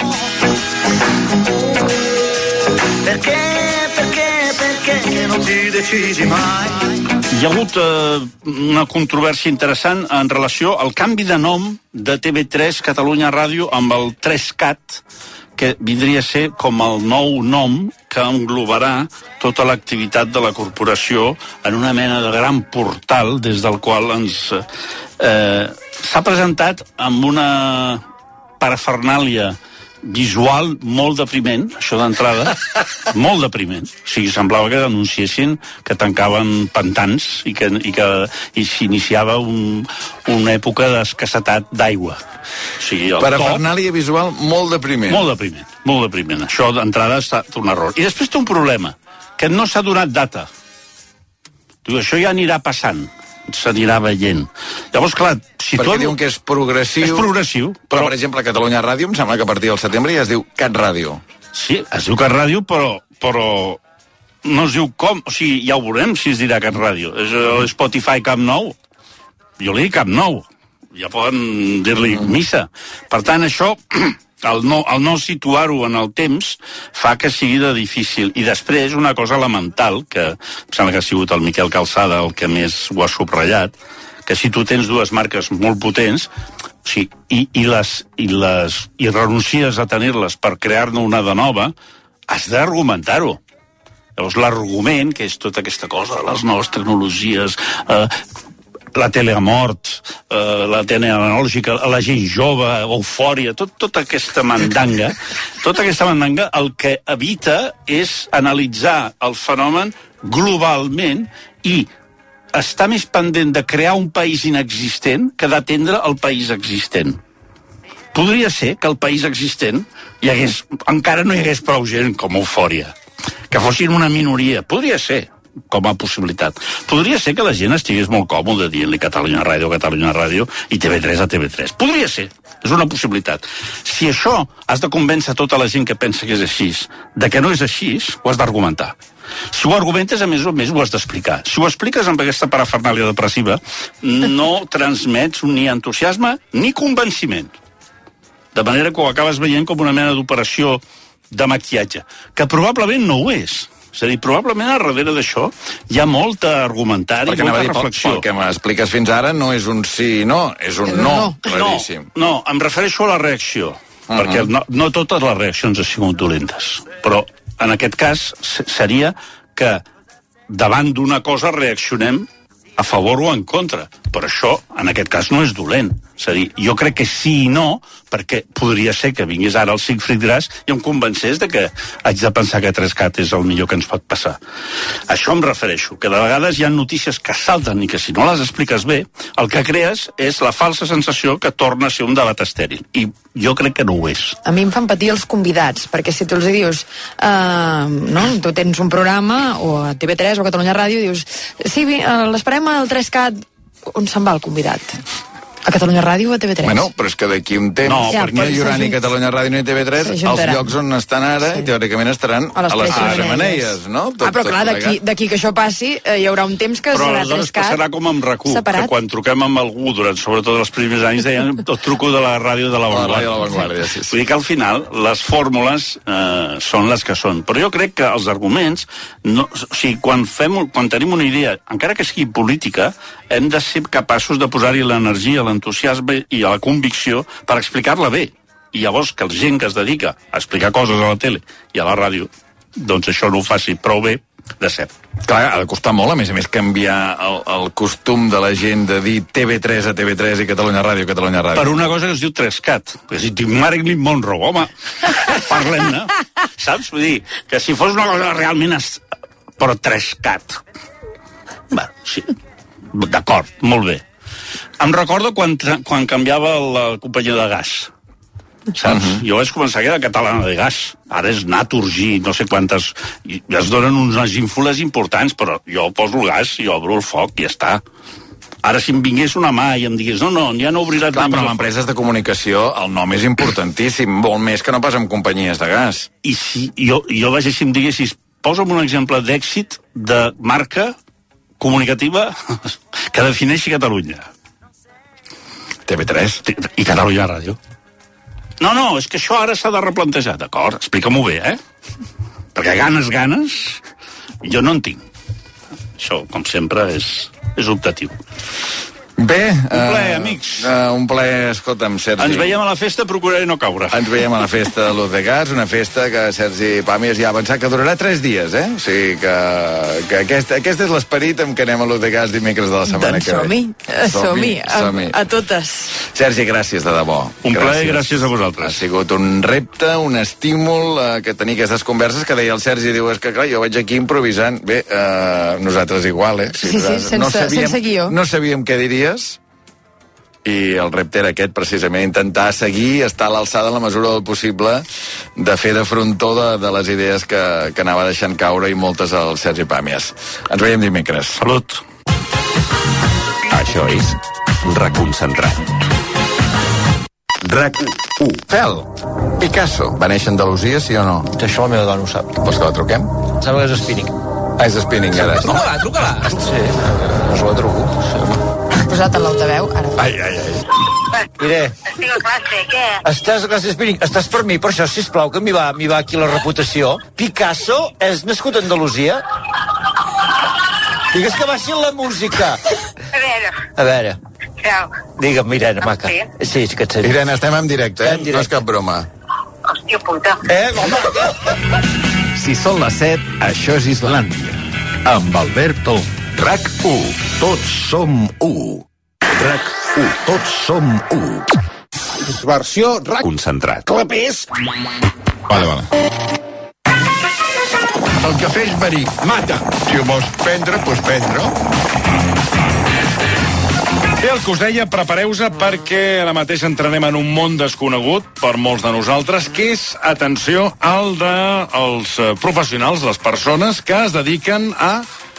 Perché non ti decidi mai? Hi ha hagut una controvèrsia interessant en relació al canvi de nom de TV3 Catalunya Ràdio amb el 3CAT, que vindria a ser com el nou nom que englobarà tota l'activitat de la corporació en una mena de gran portal des del qual s'ha presentat amb una parafernàlia visual molt depriment, això d'entrada, molt depriment. O sigui, semblava que anunciessin que tancaven pantans i s'iniciava una època d'escassetat d'aigua. O sigui, parafernàlia visual molt depriment. Molt depriment. Això d'entrada ha estat un error. I després té un problema, que no s'ha donat data. Diu, això ja anirà passant, s'anirà veient. Llavors, clar, perquè diuen que és progressiu. És progressiu. Però, per exemple, a Catalunya Ràdio, em sembla que a partir del setembre ja es diu Cat Ràdio. Sí, es diu Cat Ràdio, però no es diu com. O sigui, ja ho veurem si es dirà Cat Ràdio. És Spotify Camp Nou. Jo li dic Camp Nou. Ja poden dir-li missa. Per tant, això, el no situar-ho en el temps fa que sigui de difícil. I després, una cosa elemental, que em sembla que ha sigut el Miquel Calçada el que més ho ha subratllat, que si tu tens dues marques molt potents, o sigui, i renuncies a tenir-les per crear-ne una de nova, has d'argumentar-ho. Llavors, l'argument, que és tota aquesta cosa de les noves tecnologies, la tele ha mort, la tele analògica, la gent jove, eufòria, tota aquesta mandanga, el que evita és analitzar el fenomen globalment i està més pendent de crear un país inexistent que d'atendre el país existent. Podria ser que el país existent encara no hi hagués prou gent com eufòria, que fossin una minoria. Podria ser, com a possibilitat. Podria ser que la gent estigués molt còmode dient-li Catalunya Ràdio i TV3 a TV3. Podria ser, és una possibilitat. Si això has de convèncer tota la gent que pensa que és així, de que no és així, ho has d'argumentar. Si ho argumentes, a més o més, ho has d'explicar. Si ho expliques amb aquesta parafernàlia depressiva, no transmets ni entusiasme ni convenciment. De manera que ho acabes veient com una mena d'operació de maquillatge, que probablement no ho és. És a dir, probablement a darrere d'això hi ha molta argumentari, molta reflexió. Pel que m'expliques fins ara no és un sí i no, és un no. Claríssim. No, em refereixo a la reacció, perquè no totes les reaccions han sigut dolentes, però en aquest cas seria que davant d'una cosa reaccionem a favor o en contra, però això en aquest cas no és dolent. És a dir, jo crec que sí i no, perquè podria ser que vingués ara el Siegfried Gras i em convencés de que haig de pensar que 3CAT és el millor que ens pot passar. A això em refereixo, que de vegades hi ha notícies que salten i que si no les expliques bé, el que crees és la falsa sensació que torna a ser un debat estèril. I jo crec que no ho és. A mi em fan patir els convidats, perquè si tu els dius, no, tu tens un programa, o a TV3 o a Catalunya Ràdio, dius, sí, l'esperem al 3CAT, on se'n va el convidat? A Catalunya Ràdio o a TV3? Bueno, però és que d'aquí un temps no hi haurà ni Catalunya Ràdio ni TV3 els llocs on estan ara i teòricament estaran a les tres xemeneies, no? Però clar, d'aquí que això passi hi haurà un temps que però serà 3CAT. Però aleshores passarà com amb RAC1, que quan truquem amb algú durant sobretot els primers anys deien el truco de la ràdio de la Vanguardia. Vull dir que al final les fórmules són les que són. Però jo crec que els arguments, o sigui, quan tenim una idea, encara que sigui política, hem de ser capaços de posar-hi l'energia, l'entusiasme i la convicció per explicar-la bé. I llavors que la gent que es dedica a explicar coses a la tele i a la ràdio, doncs això no ho faci prou bé de cert. Clar, ha de costar molt, a més canviar el costum de la gent de dir TV3 a TV3 i Catalunya Ràdio a Catalunya Ràdio. Per una cosa que es diu 3CAT. Perquè si dic Marilyn Monroe, home, parlem-ne. Saps? Vull dir, que si fos una cosa realment... Però 3CAT. Bé, sí. D'acord, molt bé. Em recordo quan canviava la companyia de gas, saps? Jo vaig començar que era Catalana de Gas, ara és Naturgy, no sé quantes, i es donen unes ínfules importants, però jo poso el gas i obro el foc i ja està. Ara si em vingués una mà i em digués no, ja no obriràs... Clar, però amb empreses de comunicació el nom és importantíssim, molt més que no pas amb companyies de gas. I si jo vaig si em diguessis, posa'm un exemple d'èxit de marca comunicativa que defineixi Catalunya. TV3 i Catalunya Ràdio. No, és que això ara s'ha de replantejar, d'acord? Explica-m'ho bé, Perquè ganes, jo no en tinc. Això, com sempre, és optatiu. Bé, un plaer, amics. Un plaer, escolta'm, Sergi. Ens veiem a la festa, procuraré no caure. Ens veiem a la festa de Luz de Gas, una festa que Sergi Pàmies ja ha avançat que durarà 3 dies, O sigui que aquest és l'esperit amb què anem a Luz de Gas dimecres de la setmana que ve. Som-hi, a totes. Sergi, gràcies de debò. Un plaer, gràcies a vosaltres. Ha sigut un repte, un estímul que tenir aquestes converses que deia el Sergi, diu, és que clar, jo vaig aquí improvisant. Bé, nosaltres igual, Sí, sense guió. No sabíem què diria i el repte era aquest, precisament, intentar seguir, estar a l'alçada en la mesura del possible de fer de frontó de les idees que anava deixant caure i moltes al Sergi Pàmies. Ens veiem dimecres. Salut. Això és Reconcentrat. RAC1. Fel, Picasso, va néixer a Andalusia, sí o no? Això la meva dona ho sap. Vols que la truquem? Sembla que és Spinning. És Spinning, ara. Truca-la. Sí, us la truco. Posat a l'altaveu, ara. Ai. Mire. Estic a classe, què? Estàs a classe de Spinning. Estàs per mi, per això, sisplau, que m'hi va aquí la reputació. Picasso és nascut a Andalusia? Digues que baixi la música. A veure. Digue'm, Irene, maca. Sí, és que et sent. Irene, estem en directe, No és cap broma. Hòstia puta. Home. Si són les 7, això és Islàndia. Amb Alberto. RAC1. Tots som 1. RAC1. Tots som 1. Versió RAC. Concentrat. Clapés. Vale. El cafè és verí. Mata. Si ho vols prendre, doncs prendre. Bé, el que us deia, prepareu-se perquè ara mateix entrenem en un món desconegut per molts de nosaltres, que és, atenció, el dels professionals, les persones que es dediquen a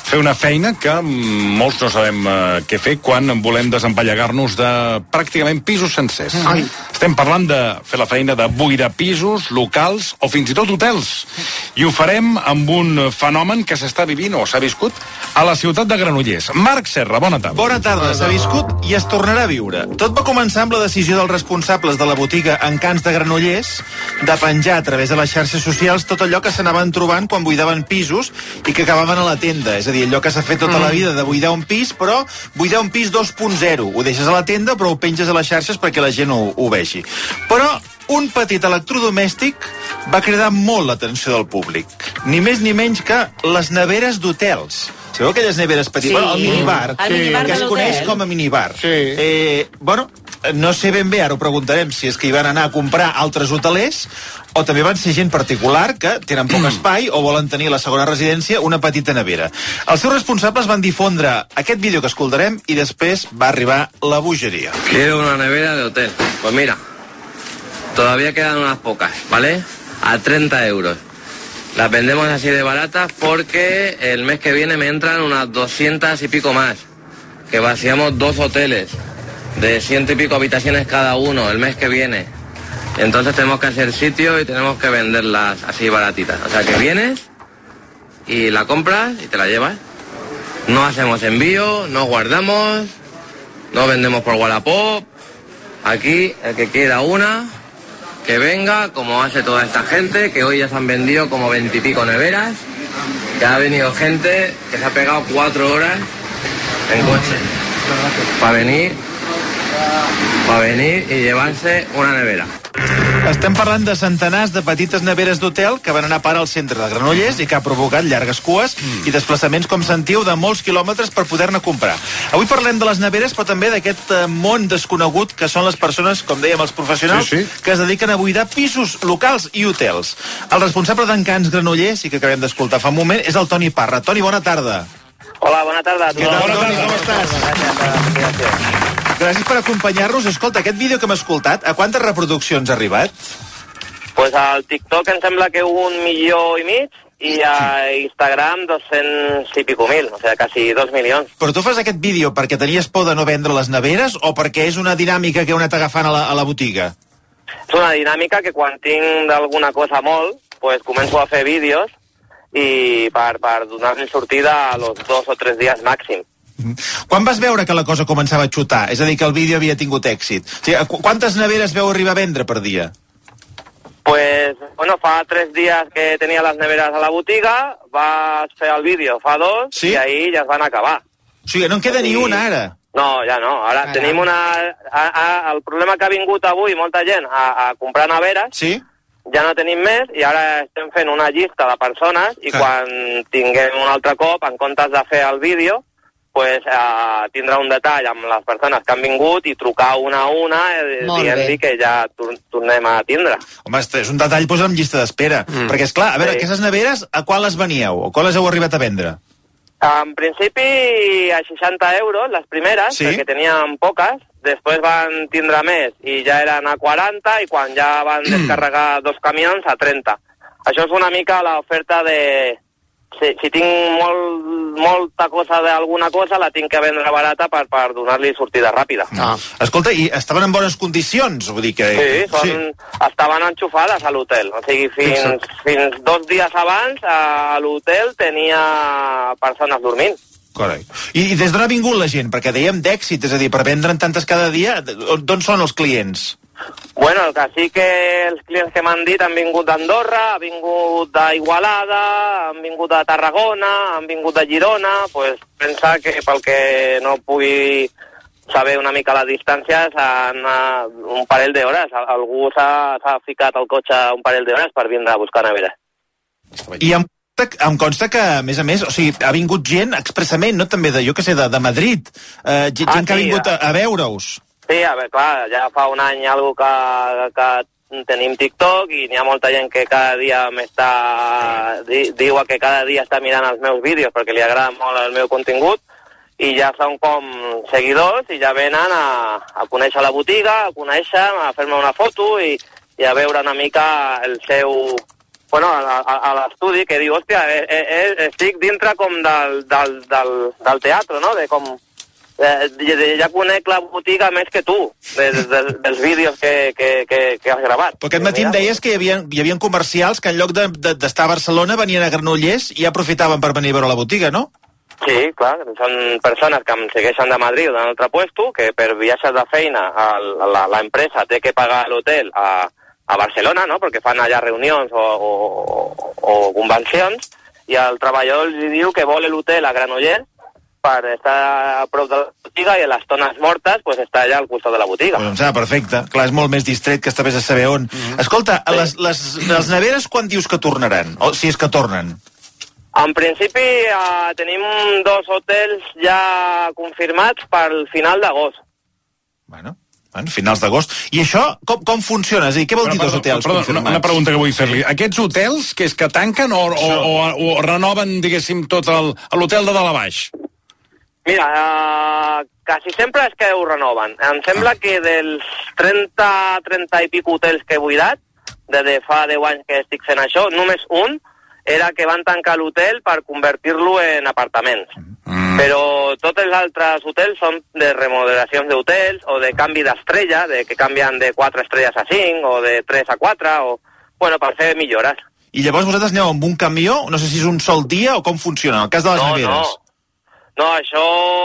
fer una feina que molts no sabem què fer quan volem desempallegar-nos de pràcticament pisos sencers. Estem parlant de fer la feina de buidar pisos, locals o fins i tot hotels. I ho farem amb un fenomen que s'està vivint o s'ha viscut a la ciutat de Granollers. Marc Serra, bona tarda. Bona tarda, s'ha viscut i es tornarà a viure. Tot va començar amb la decisió dels responsables de la botiga Encants de Granollers de penjar a través de les xarxes socials tot allò que s'anaven trobant quan buidaven pisos i que acabaven a la tenda. És a dir, allò que s'ha fet tota la vida de buidar un pis, però buidar un pis 2.0. Ho deixes a la tenda, però ho penges a les xarxes perquè la gent ho vegi. Però un petit electrodomèstic va cridar molt l'atenció del públic. Ni més ni menys que les neveres d'hotels. Sabeu aquelles neveres petites? Sí. El minibar, El minibar que es de coneix l'hotel. com a minibar. Sí. Bueno, no sé ben bé, ara ho preguntarem, si és que hi van anar a comprar altres hotelers o també van ser gent particular que tenen poc espai o volen tenir a la segona residència una petita nevera. Els seus responsables van difondre aquest vídeo que escoltarem i després va arribar la bogeria. Quiero una nevera de hotel. Pues mira, todavía quedan unas pocas, ¿vale? A 30 euros. Las vendemos así de baratas porque el mes que viene me entran unas 200 y pico más. Que vaciamos 2 hoteles de 100 y pico habitaciones cada uno el mes que viene. Entonces tenemos que hacer sitio y tenemos que venderlas así baratitas. O sea que vienes y la compras y te la llevas. No hacemos envío, no guardamos, no vendemos por Wallapop. Aquí el que quiera una, que venga, como hace toda esta gente, que hoy ya se han vendido como 20 y pico neveras, que ha venido gente que se ha pegado 4 horas en coche para venir y llevarse una nevera. Estem parlant de centenars de petites neveres d'hotel que van anar a parar al centre de Granollers i que ha provocat llargues cues i desplaçaments, com sentiu, de molts quilòmetres per poder-ne comprar. Avui parlem de les neveres, però també d'aquest món desconegut que són les persones, com dèiem, els professionals, que es dediquen a buidar pisos locals i hotels. El responsable d'Encants Granollers, i que acabem d'escoltar fa un moment, és el Toni Parra. Toni, bona tarda. Hola, bona tarda. Què tal, Toni? Com estàs? Gràcies per acompanyar-nos. Escolta, aquest vídeo que hem escoltat, a quantes reproduccions ha arribat? Pues al TikTok em sembla que 1,5 milions i a Instagram 200 i pico mil, o sigui, quasi 2 milions. Però tu fas aquest vídeo perquè tenies por de no vendre les neveres o perquè és una dinàmica que heu anat agafant a la botiga? És una dinàmica que quan tinc d'alguna cosa molt, pues començo a fer vídeos i per donar-li sortida a los 2 o 3 dies màxim. Quan vas veure que la cosa començava a xutar? És a dir, que el vídeo havia tingut èxit. O sigui, quantes neveres veu arribar a vendre per dia? Pues, bueno, fa 3 dies que tenia les neveres a la botiga, vas fer el vídeo fa 2 i ahir ja es van acabar. O sigui, no en queda ni una ara. No, ja no. Ara tenim una... el problema que ha vingut avui molta gent a comprar neveres, ja no tenim més i ara estem fent una llista de persones i quan tinguem un altre cop, en comptes de fer el vídeo, pues, tindrà un detall amb les persones que han vingut i trucar una a una dient-li que ja tornem a tindre. Home, és un detall posar en llista d'espera. Perquè, esclar, a veure, aquestes neveres, a quan les veníeu? O quan les heu arribat a vendre? En principi a 60 euros, les primeres, perquè teníem poques, després van tindre més i ja eren a 40 i quan ja van descarregar 2 camions a 30. Això és una mica l'oferta de... Si tinc molta cosa d'alguna cosa, la tinc que vendre barata per donar-li sortida ràpida. Escolta, i estaven en bones condicions? Vull dir que... Estaven enxufades a l'hotel. O sigui, fins 2 dies abans a l'hotel tenia persones dormint. Correcte. I des d'on ha vingut la gent? Perquè dèiem d'èxit, és a dir, per vendre'n tantes cada dia, d'on són els clients? Bueno, el que sí que els clients que m'han dit han vingut d'Andorra, han vingut d'Igualada, han vingut de Tarragona, han vingut de Girona, pues pensa que pel que no pugui saber una mica les distàncies en un parell d'hores. Algú s'ha ficat al cotxe un parell d'hores per vindre a buscar neveres. I em consta que, a més, o sigui, ha vingut gent expressament, no també de, jo què sé, de Madrid, gent que ha vingut a veure-us. Sí, a veure, clar, ja fa un any algo que tenim TikTok i n'hi ha molta gent que cada dia diu que cada dia està mirant els meus vídeos perquè li agrada molt el meu contingut i ja són com seguidors i ja venen a conèixer la botiga, a conèixer, a fer-me una foto i a veure una mica el seu bueno, a l'estudi, que diu, hòstia, estic dintre com del teatre, no? De com... ja conec la botiga més que tu, dels vídeos que has gravat. Però aquest matí em deies que hi havia comercials que en lloc d'estar a Barcelona venien a Granollers i aprofitaven per venir a veure la botiga, no? Sí, clar, són persones que em segueixen de Madrid o d'un altre puesto, que per viatges de feina l'empresa té que pagar l'hotel a Barcelona, no?, perquè fan allà reunions o convencions, i el treballador els diu que vol l'hotel a Granollers per estar a prop de la botiga i a les tones mortes pues, està allà al costat de la botiga. Doncs em sembla perfecte. Clar, és molt més distret que està vés a saber on. Escolta, les neveres quan dius que tornaran? O si és que tornen? En principi tenim 2 hotels ja confirmats pel final d'agost. Bueno, finals d'agost. I això com funciona? És a dir, què vol dir 2 hotels confirmats? Una pregunta que vull fer-li. Aquests hotels, que és que tanquen o renoven, diguéssim, tot l'hotel de dalt a baix? Mira, quasi sempre és que ho renoven. Em sembla que dels 30 i pico hotels que he buidat, de fa 10 anys que estic fent això, només un era que van tancar l'hotel per convertir-lo en apartaments. Però tots els altres hotels són de remodelacions d'hotels o de canvi d'estrella, que canvien de 4 estrelles a 5 o de 3 a 4, o, bueno, per fer millores. I llavors vosaltres aneu amb un camió? No sé si és un sol dia o com funciona, en el cas de les neveres. No, això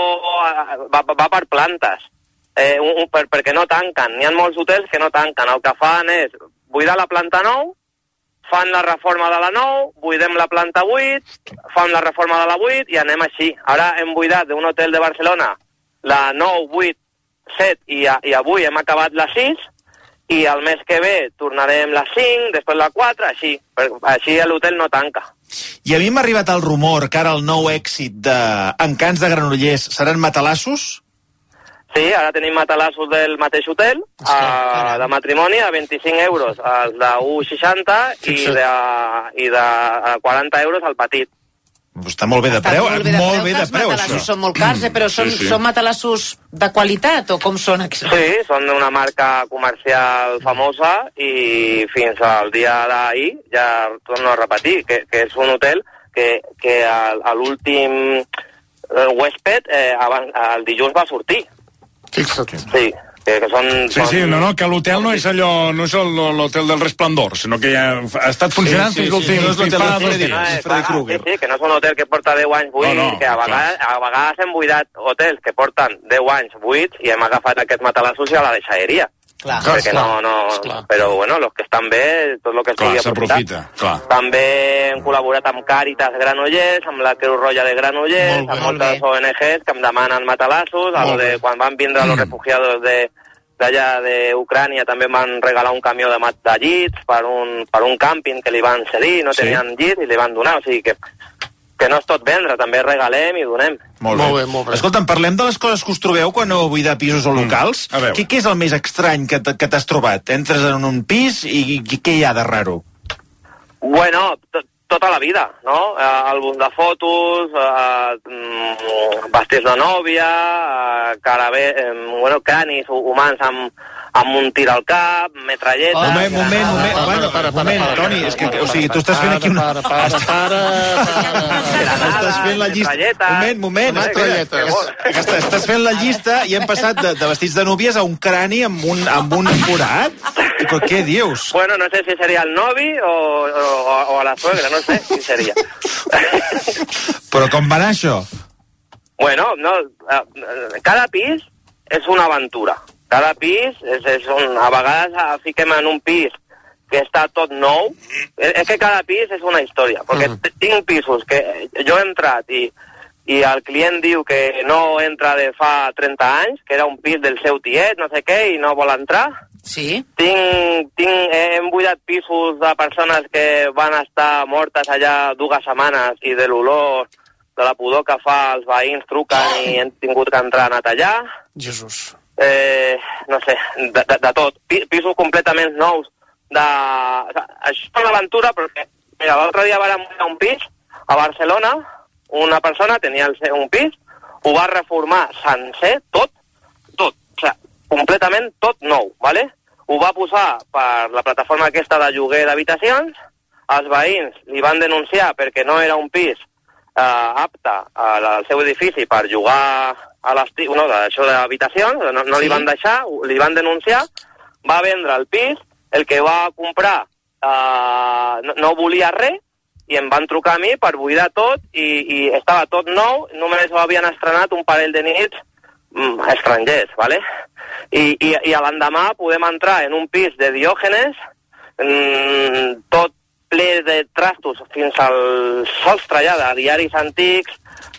va per plantes, perquè no tanquen. N'hi ha molts hotels que no tanquen. El que fan és buidar la planta 9, fan la reforma de la 9, buidem la planta 8, fan la reforma de la 8 i anem així. Ara hem buidat d'un hotel de Barcelona la 9, 8, 7 i avui hem acabat la 6 i el mes que ve tornarem la 5, després la 4, així. Així l'hotel no tanca. I a mi m'ha arribat el rumor que ara el nou èxit d'Encants de Granollers seran matalassos? Sí, ara tenim matalassos del mateix hotel, de matrimoni, a 25 euros, els de 1,60 i de 40 euros al petit. Està molt bé de preu, molt bé de preu, això. Els matalassos són molt cars, però són matalassos de qualitat, o com són? Sí, són d'una marca comercial famosa i fins al dia d'ahir, ja torno a repetir, que és un hotel que a l'últim huésped el dilluns va sortir. Fixa't. Sí, que són... Sí, que l'hotel no és allò, no és l'hotel del Resplendor, sinó que ja ha estat funcionant fins l'últim. Sí, que no és un hotel que porta 10 anys buits, que a vegades hem buidat hotels que porten 10 anys buits i hem agafat aquest matalassos i a la deixaderia. Perquè però bueno, els que estan bé, tot el que estigui aprofitat. També hem col·laborat amb Càritas Granollers, amb la Creu Roja de Granollers, amb moltes ONGs que em demanen matalassos, quan van vindre els refugiados d'allà d'Ucrània també em van regalar un camió de llits per un càmping que li van cedir, no tenien llits i li van donar, o sigui que no és tot vendre, també regalem i donem. Molt bé. Escolta'm, parlem de les coses que us trobeu quan heu buidat pisos o locals. Què és el més estrany que t'has trobat? Entres en un pis i què hi ha de raro? Bueno, tota la vida, no? Àlbums de fotos, vestits de nòvia, cranis humans amb un tir al cap, metralletes... Moment, Toni, és que, o sigui, tu estàs fent aquí una... Estàs fent la llista... Moment, estàs fent la llista i hem passat de vestits de núvies a un crani amb un forat? Però què dius? Bueno, no sé si seria el novi o a la suegra, no sé qui seria. Però com va anar això? Bueno, no, cada pis és una aventura. Cada pis a vegades fiquem en un pis que està tot nou. És que cada pis és una història, perquè tinc pisos que jo he entrat i el client diu que no entra de fa 30 anys, que era un pis del seu tiet, no sé què, i no vol entrar. Sí. Hem buidat pisos de persones que van estar mortes allà 2 setmanes i de l'olor de la pudor que fa els veïns truquen i hem tingut que entrar a netejar. Jesús. No sé, de tot. Pisos completament nous. Això és una aventura perquè, mira, l'altre dia vam anar a un pis a Barcelona, una persona tenia un pis, ho va reformar sencer, tot, o sigui, completament tot nou, ¿vale? Ho va posar per la plataforma aquesta de lloguer d'habitacions, els veïns li van denunciar perquè no era un pis apte al seu edifici per jugar a l'estiu, no, això d'habitacions, no li van deixar, li van denunciar, va vendre el pis, el que va comprar no volia res, i em van trucar a mi per buidar tot, i estava tot nou, només ho havien estrenat un parell de nits estrangers, ¿vale? I a l'endemà podem entrar en un pis de Diògenes, tot ple de trastos fins al sostre ja, de diaris antics,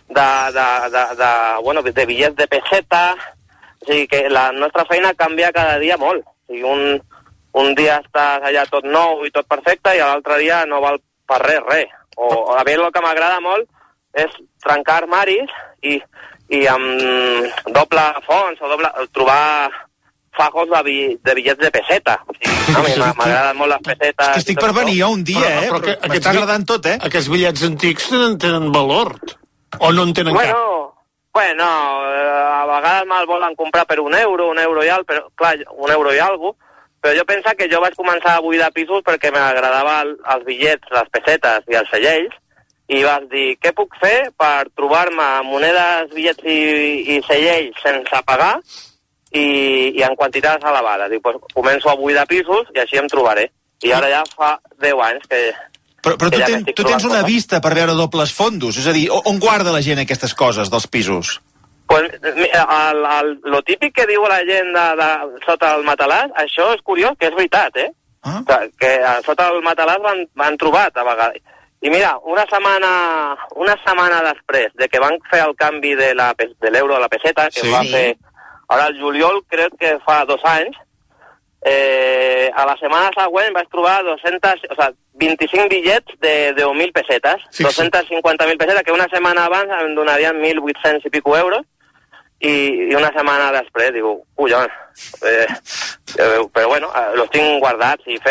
de bitllets de peseta, o sigui que la nostra feina canvia cada dia molt. O sigui, un dia estàs allà tot nou i tot perfecte i l'altre dia no val per res. O a mi el que m'agrada molt és trencar armaris i amb doble fons o trobar fajos de bitllets de peseta. O sigui, a mi m'agraden molt les pesetes. Estic per venir jo un dia, però m'està agradant tot, Aquests bitllets antics tenen valor, o no en tenen cap? Bueno, a vegades me'l volen comprar per €1, €1 i alt, però clar, €1 i alguna cosa, però jo penso que jo vaig començar a buidar pisos perquè m'agradava els bitllets, les pesetes i els segells, i vas dir, què puc fer per trobar-me monedes, bitllets i segells sense pagar i en quantitats elevades? Dic, doncs començo a buidar pisos i així em trobaré. I ara ja fa 10 anys que... Però tu tens una vista per veure dobles fondos, és a dir, on guarda la gent aquestes coses dels pisos? Pues, lo típic que diu la gent sota el matalàs, això és curiós, que és veritat, que sota el matalàs van trobat a vegades. I mira, una setmana després de que van fer el canvi de l'euro a la peseta, que va fer ara el juliol, crec que fa 2 anys, a la setmana següent vaig trobar 25 bitllets de 10.000 pessetes, 250.000 pessetes, que una setmana abans em donarien 1.800 i pico euros, i una setmana després diu, collons, però bueno, los tinc guardats i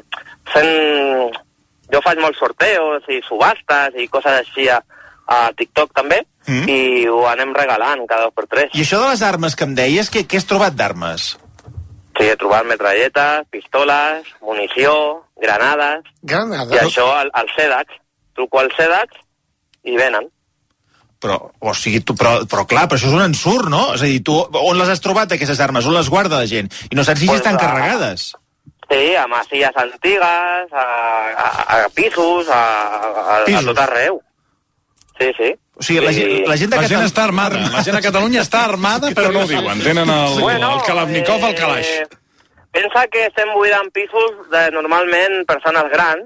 jo faig molts sorteos i subhastes i coses així a TikTok també, i ho anem regalant cada 2 per 3. I això de les armes que em deies, què has trobat d'armes? Sí, he trobat metralletes, pistoles, munició, granades. I això al SEDAX. Truco al SEDAX i venen. Però clar, però això és un ensurt, no? És a dir, tu on les has trobat, aquestes armes? On les guarda la gent? I no saps si estan carregades. Sí, a masies antigues, a pisos, a tot arreu. Sí. O sigui, la gent està armada. La gent a Catalunya està armada, però no ho diuen. Tenen el Kalashnikov al calaix. Pensa que estem buidant pisos de normalment persones grans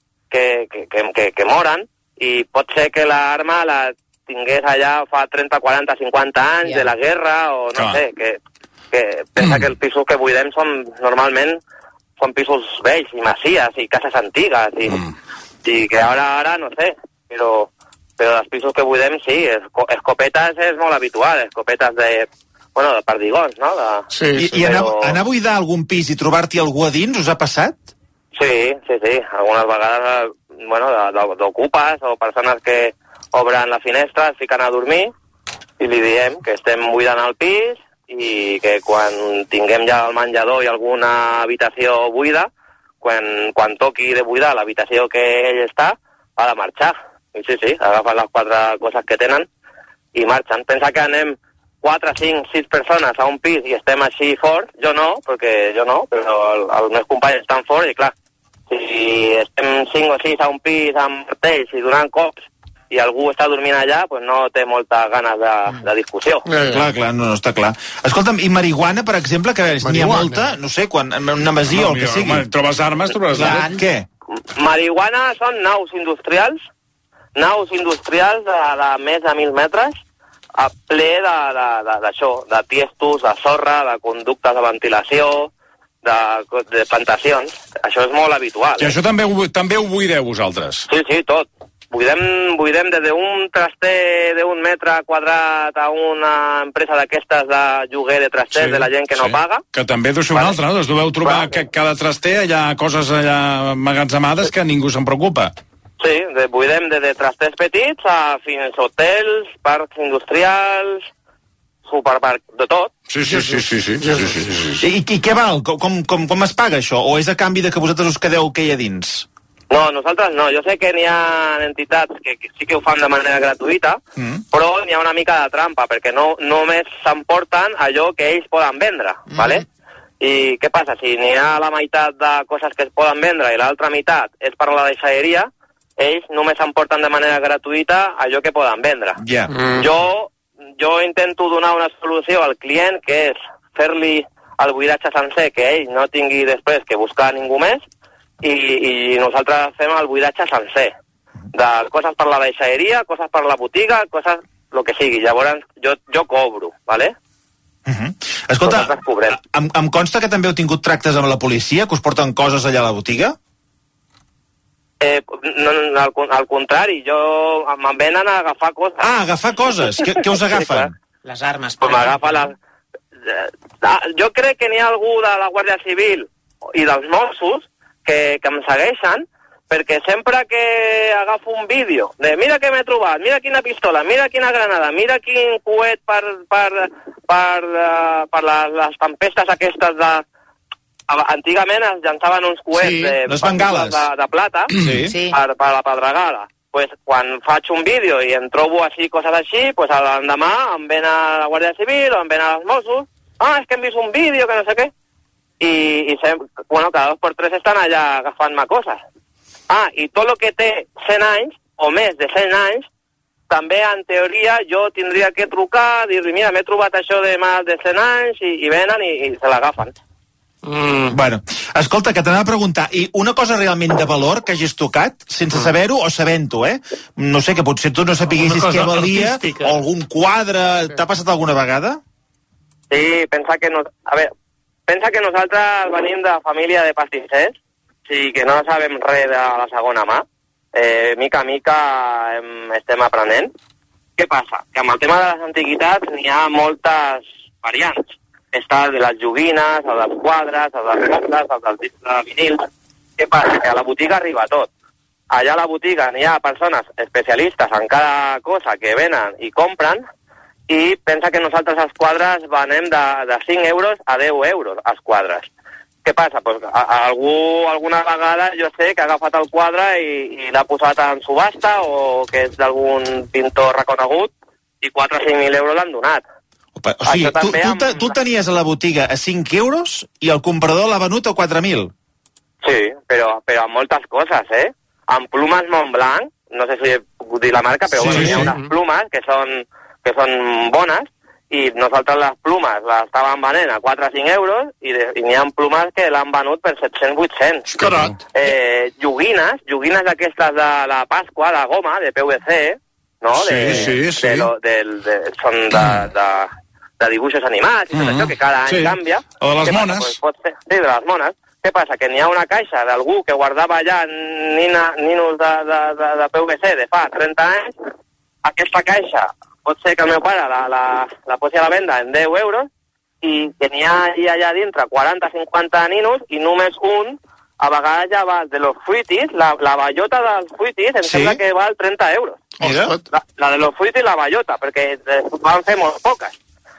que moren, i pot ser que l'arma la tingués allà fa 30, 40, 50 anys de la guerra, o no sé, que pensa que els pisos que buidem normalment són pisos vells i masies i cases antigues, i que ara no sé, però els pisos que buidem sí, escopetes és molt habitual, escopetes de perdigons, no? I anar a buidar algun pis i trobar-t'hi algú a dins, us ha passat? Sí, algunes vegades, d'ocupes o persones que obren la finestra, es fiquen a dormir i li diem que estem buidant el pis i que quan tinguem ja el menjador i alguna habitació buida, quan toqui de buidar l'habitació que ell està, ha de marxar. I sí, agafen les 4 coses que tenen i marxen. Pensa que anem 4, 5, 6 persones a un pis i estem així fort. Jo no, però els meus companys estan fort i clar, si estem 5 o 6 a un pis amb martells i donant cops i algú està dormint allà, doncs no té moltes ganes de discussió. Clar, no, està clar. Escolta'm, i marihuana, per exemple, que n'hi ha molta, no sé, quan una masia o el que sigui. Trobes armes, trobes... Què? Marihuana són naus industrials de més de 1.000 metres, a ple d'això, de tiestos, de sorra, de conductes de ventilació, de plantacions. Això és molt habitual. I això també ho buideu vosaltres? Sí, tot. Buidem des d'un traster d'1 metre quadrat a una empresa d'aquestes de lloguer de trasters de la gent que no paga. Que també deu ser una altra, no? Doncs deveu trobar que cada traster hi ha coses allà emmagatzemades que ningú se'n preocupa. Sí, buidem des de trasters petits a fins hotels, parcs industrials, supermercats, de tot. Sí. I què val? Com es paga això? O és a canvi de que vosaltres us quedeu que hi ha dins? No, nosaltres no. Jo sé que n'hi ha entitats que sí que ho fan de manera gratuïta, però n'hi ha una mica de trampa, perquè no només s'emporten allò que ells poden vendre, ¿vale? I què passa? Si n'hi ha la meitat de coses que es poden vendre i l'altra meitat és per la deixalleria, ells només s'emporten de manera gratuïta allò que poden vendre. Jo intento donar una solució al client, que és fer-li el buidatge sencer, que ell no tingui després que buscar ningú més, i nosaltres fem el buidatge sencer de coses per la deixalleria, coses per la botiga, coses, el que sigui. Llavors jo cobro, ¿vale? Escolta, em consta que també heu tingut tractes amb la policia, que us porten coses allà a la botiga? No, al contrari, me'n venen a agafar coses. Ah, agafar coses? Què us agafen? Les armes. Pues m'agafa les... Jo crec que n'hi ha algú de la Guàrdia Civil i dels Mossos que em segueixen, perquè sempre que agafo un vídeo de mira què m'he trobat, mira quina pistola, mira quina granada, mira quin coet per les tempestes aquestes de... Antigament es llançaven uns coets de plata per la pedregada. Pues, quan faig un vídeo i em trobo així, coses així, pues l'endemà em ven a la Guàrdia Civil o em ven als Mossos. És que hem vist un vídeo, que no sé què. I cada 2 per 3 estan allà agafant-me coses. I tot el que té 100 anys, o més de 100 anys, també, en teoria, jo tindria que trucar, dir-li, mira, m'he trobat això de més de 100 anys, i venen i se l'agafen. Bueno, escolta, que t'anava a preguntar, i una cosa realment de valor que hagis tocat, sense saber-ho o sabent-ho, No sé, que potser tu no sapiguessis què valia, o algun quadre, t'ha passat alguna vegada? Sí, pensa que nosaltres venim de família de pastissers, que no sabem res de la segona mà. Mica a mica estem aprenent. Què passa? Que amb el tema de les antiguitats n'hi ha moltes variants. Està de les joguines, o dels quadres, o dels mobles, o dels discs de vinils. Què passa? Que a la botiga arriba tot. Allà a la botiga n'hi ha persones especialistes en cada cosa que venen i compren, i pensa que nosaltres els quadres venem de 5 euros a 10 euros els quadres. Què passa? Pues alguna vegada jo sé que ha agafat el quadre i l'ha posat en subhasta, o que és d'algun pintor reconegut, i 4 o 5.000 euros l'han donat. O sigui, tu tenies a la botiga a 5 euros i el comprador l'ha venut a 4.000? Sí, però amb moltes coses, Amb plumes Montblanc, no sé si puc dir la marca, però hi ha unes plumes que són bones, i nosaltres les plumes les estàvem venent a 4 o 5 euros, i n'hi ha plumes que l'han venut per 700-800. Carat! Joguines d'aquestes de la Pasqua, de goma, de PVC, no? Sí. Són de dibuixos animats, i tot això, que cada any canvia. O de les mones. Sí, de les mones. Què passa? Que n'hi ha una caixa d'algú que guardava allà ninos de PVC de fa 30 anys. Aquesta caixa pot ser que el meu pare la posi a la venda en 10 euros, i que n'hi ha allà dintre 40-50 ninos, i només un, a vegades ja va de los fruitis, la bellota dels fruitis, em sembla que val 30 euros. La de los fruitis, la bellota, perquè van fer molt poques.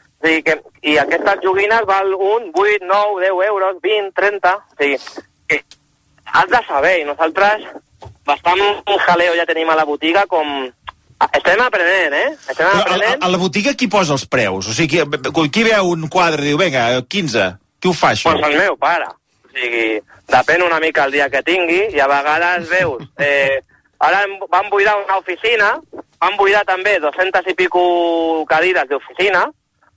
I aquestes joguines val 8, 9, 10 euros, 20, 30... O sigui, que has de saber, i nosaltres bastant jaleo ja tenim a la botiga, com... Estem aprenent, Estem aprenent... A la botiga qui posa els preus? O sigui, qui veu un quadre i diu, vinga, 15, qui ho fa, això? Pues el meu pare. O sigui, depèn una mica el dia que tingui, i a vegades veus... Ara van buidar una oficina, van buidar també 200 i pico cadires d'oficina,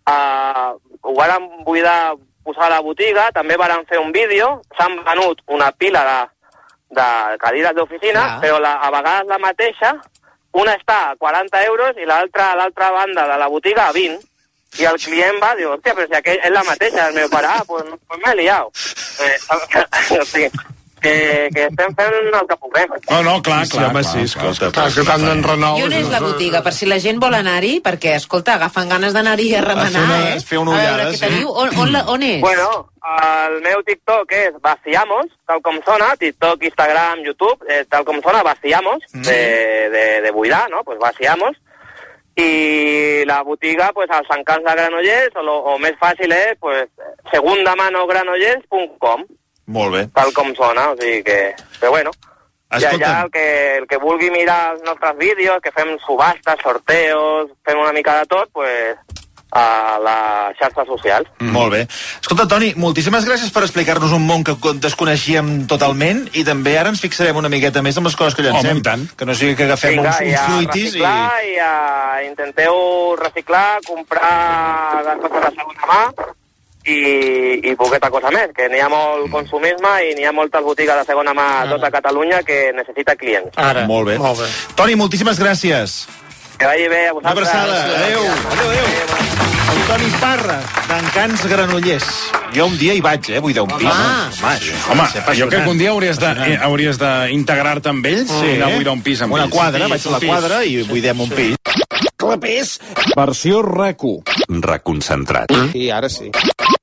ho van buidar, posar a la botiga, també van fer un vídeo, s'han venut una pila de cadires d'oficina, però a vegades la mateixa, una està a 40 euros i l'altra a l'altra banda de la botiga a 20. I el client va, diu, hòstia, però si és la mateixa, el meu pare, pues m'he liat. O sigui, que estem fent el que puguem. No, clar, sí, escolta. Que tant d'en renou. I on és la botiga? Per si la gent vol anar-hi, perquè, escolta, agafen ganes d'anar-hi a remenar, fer una ullada, a veure què teniu. On és? Bueno, el meu TikTok és Vaciamos, tal com sona, TikTok, Instagram, YouTube, tal com sona, Vaciamos, de buidar, no? Pues Vaciamos. I la botiga, pues, als encants de Granollers, o més fàcil és, pues, segundamanogranollers.com. Molt bé. Tal com sona, o sigui que... Però bueno, I allà el que vulgui mirar els nostres vídeos, que fem subhastes, sorteos, fem una mica de tot, pues, a les xarxes socials. Molt bé. Escolta, Toni, moltíssimes gràcies per explicar-nos un món que desconeixíem totalment i també ara ens fixarem una miqueta més amb les coses que llancem. Que no sigui que agafem uns fruitis intenteu reciclar, comprar les coses de segona mà i poqueta cosa més, que n'hi ha molt consumisme i n'hi ha moltes botigues de segona mà a tota Catalunya que necessita clients. Molt bé. Toni, moltíssimes gràcies. Que vagi bé a vosaltres. Una abraçada. Adéu. El Toni Parra, d'Encants Granollers. Jo un dia hi vaig, buidar un pis. Home, jo crec que un dia hauries d'integrar-te amb ells i anar a buidar un pis amb ells. Una quadra, vaig a la quadra i buidem un pis. Clapés. Versió RAC1. Reconcentrat. Sí, ara sí.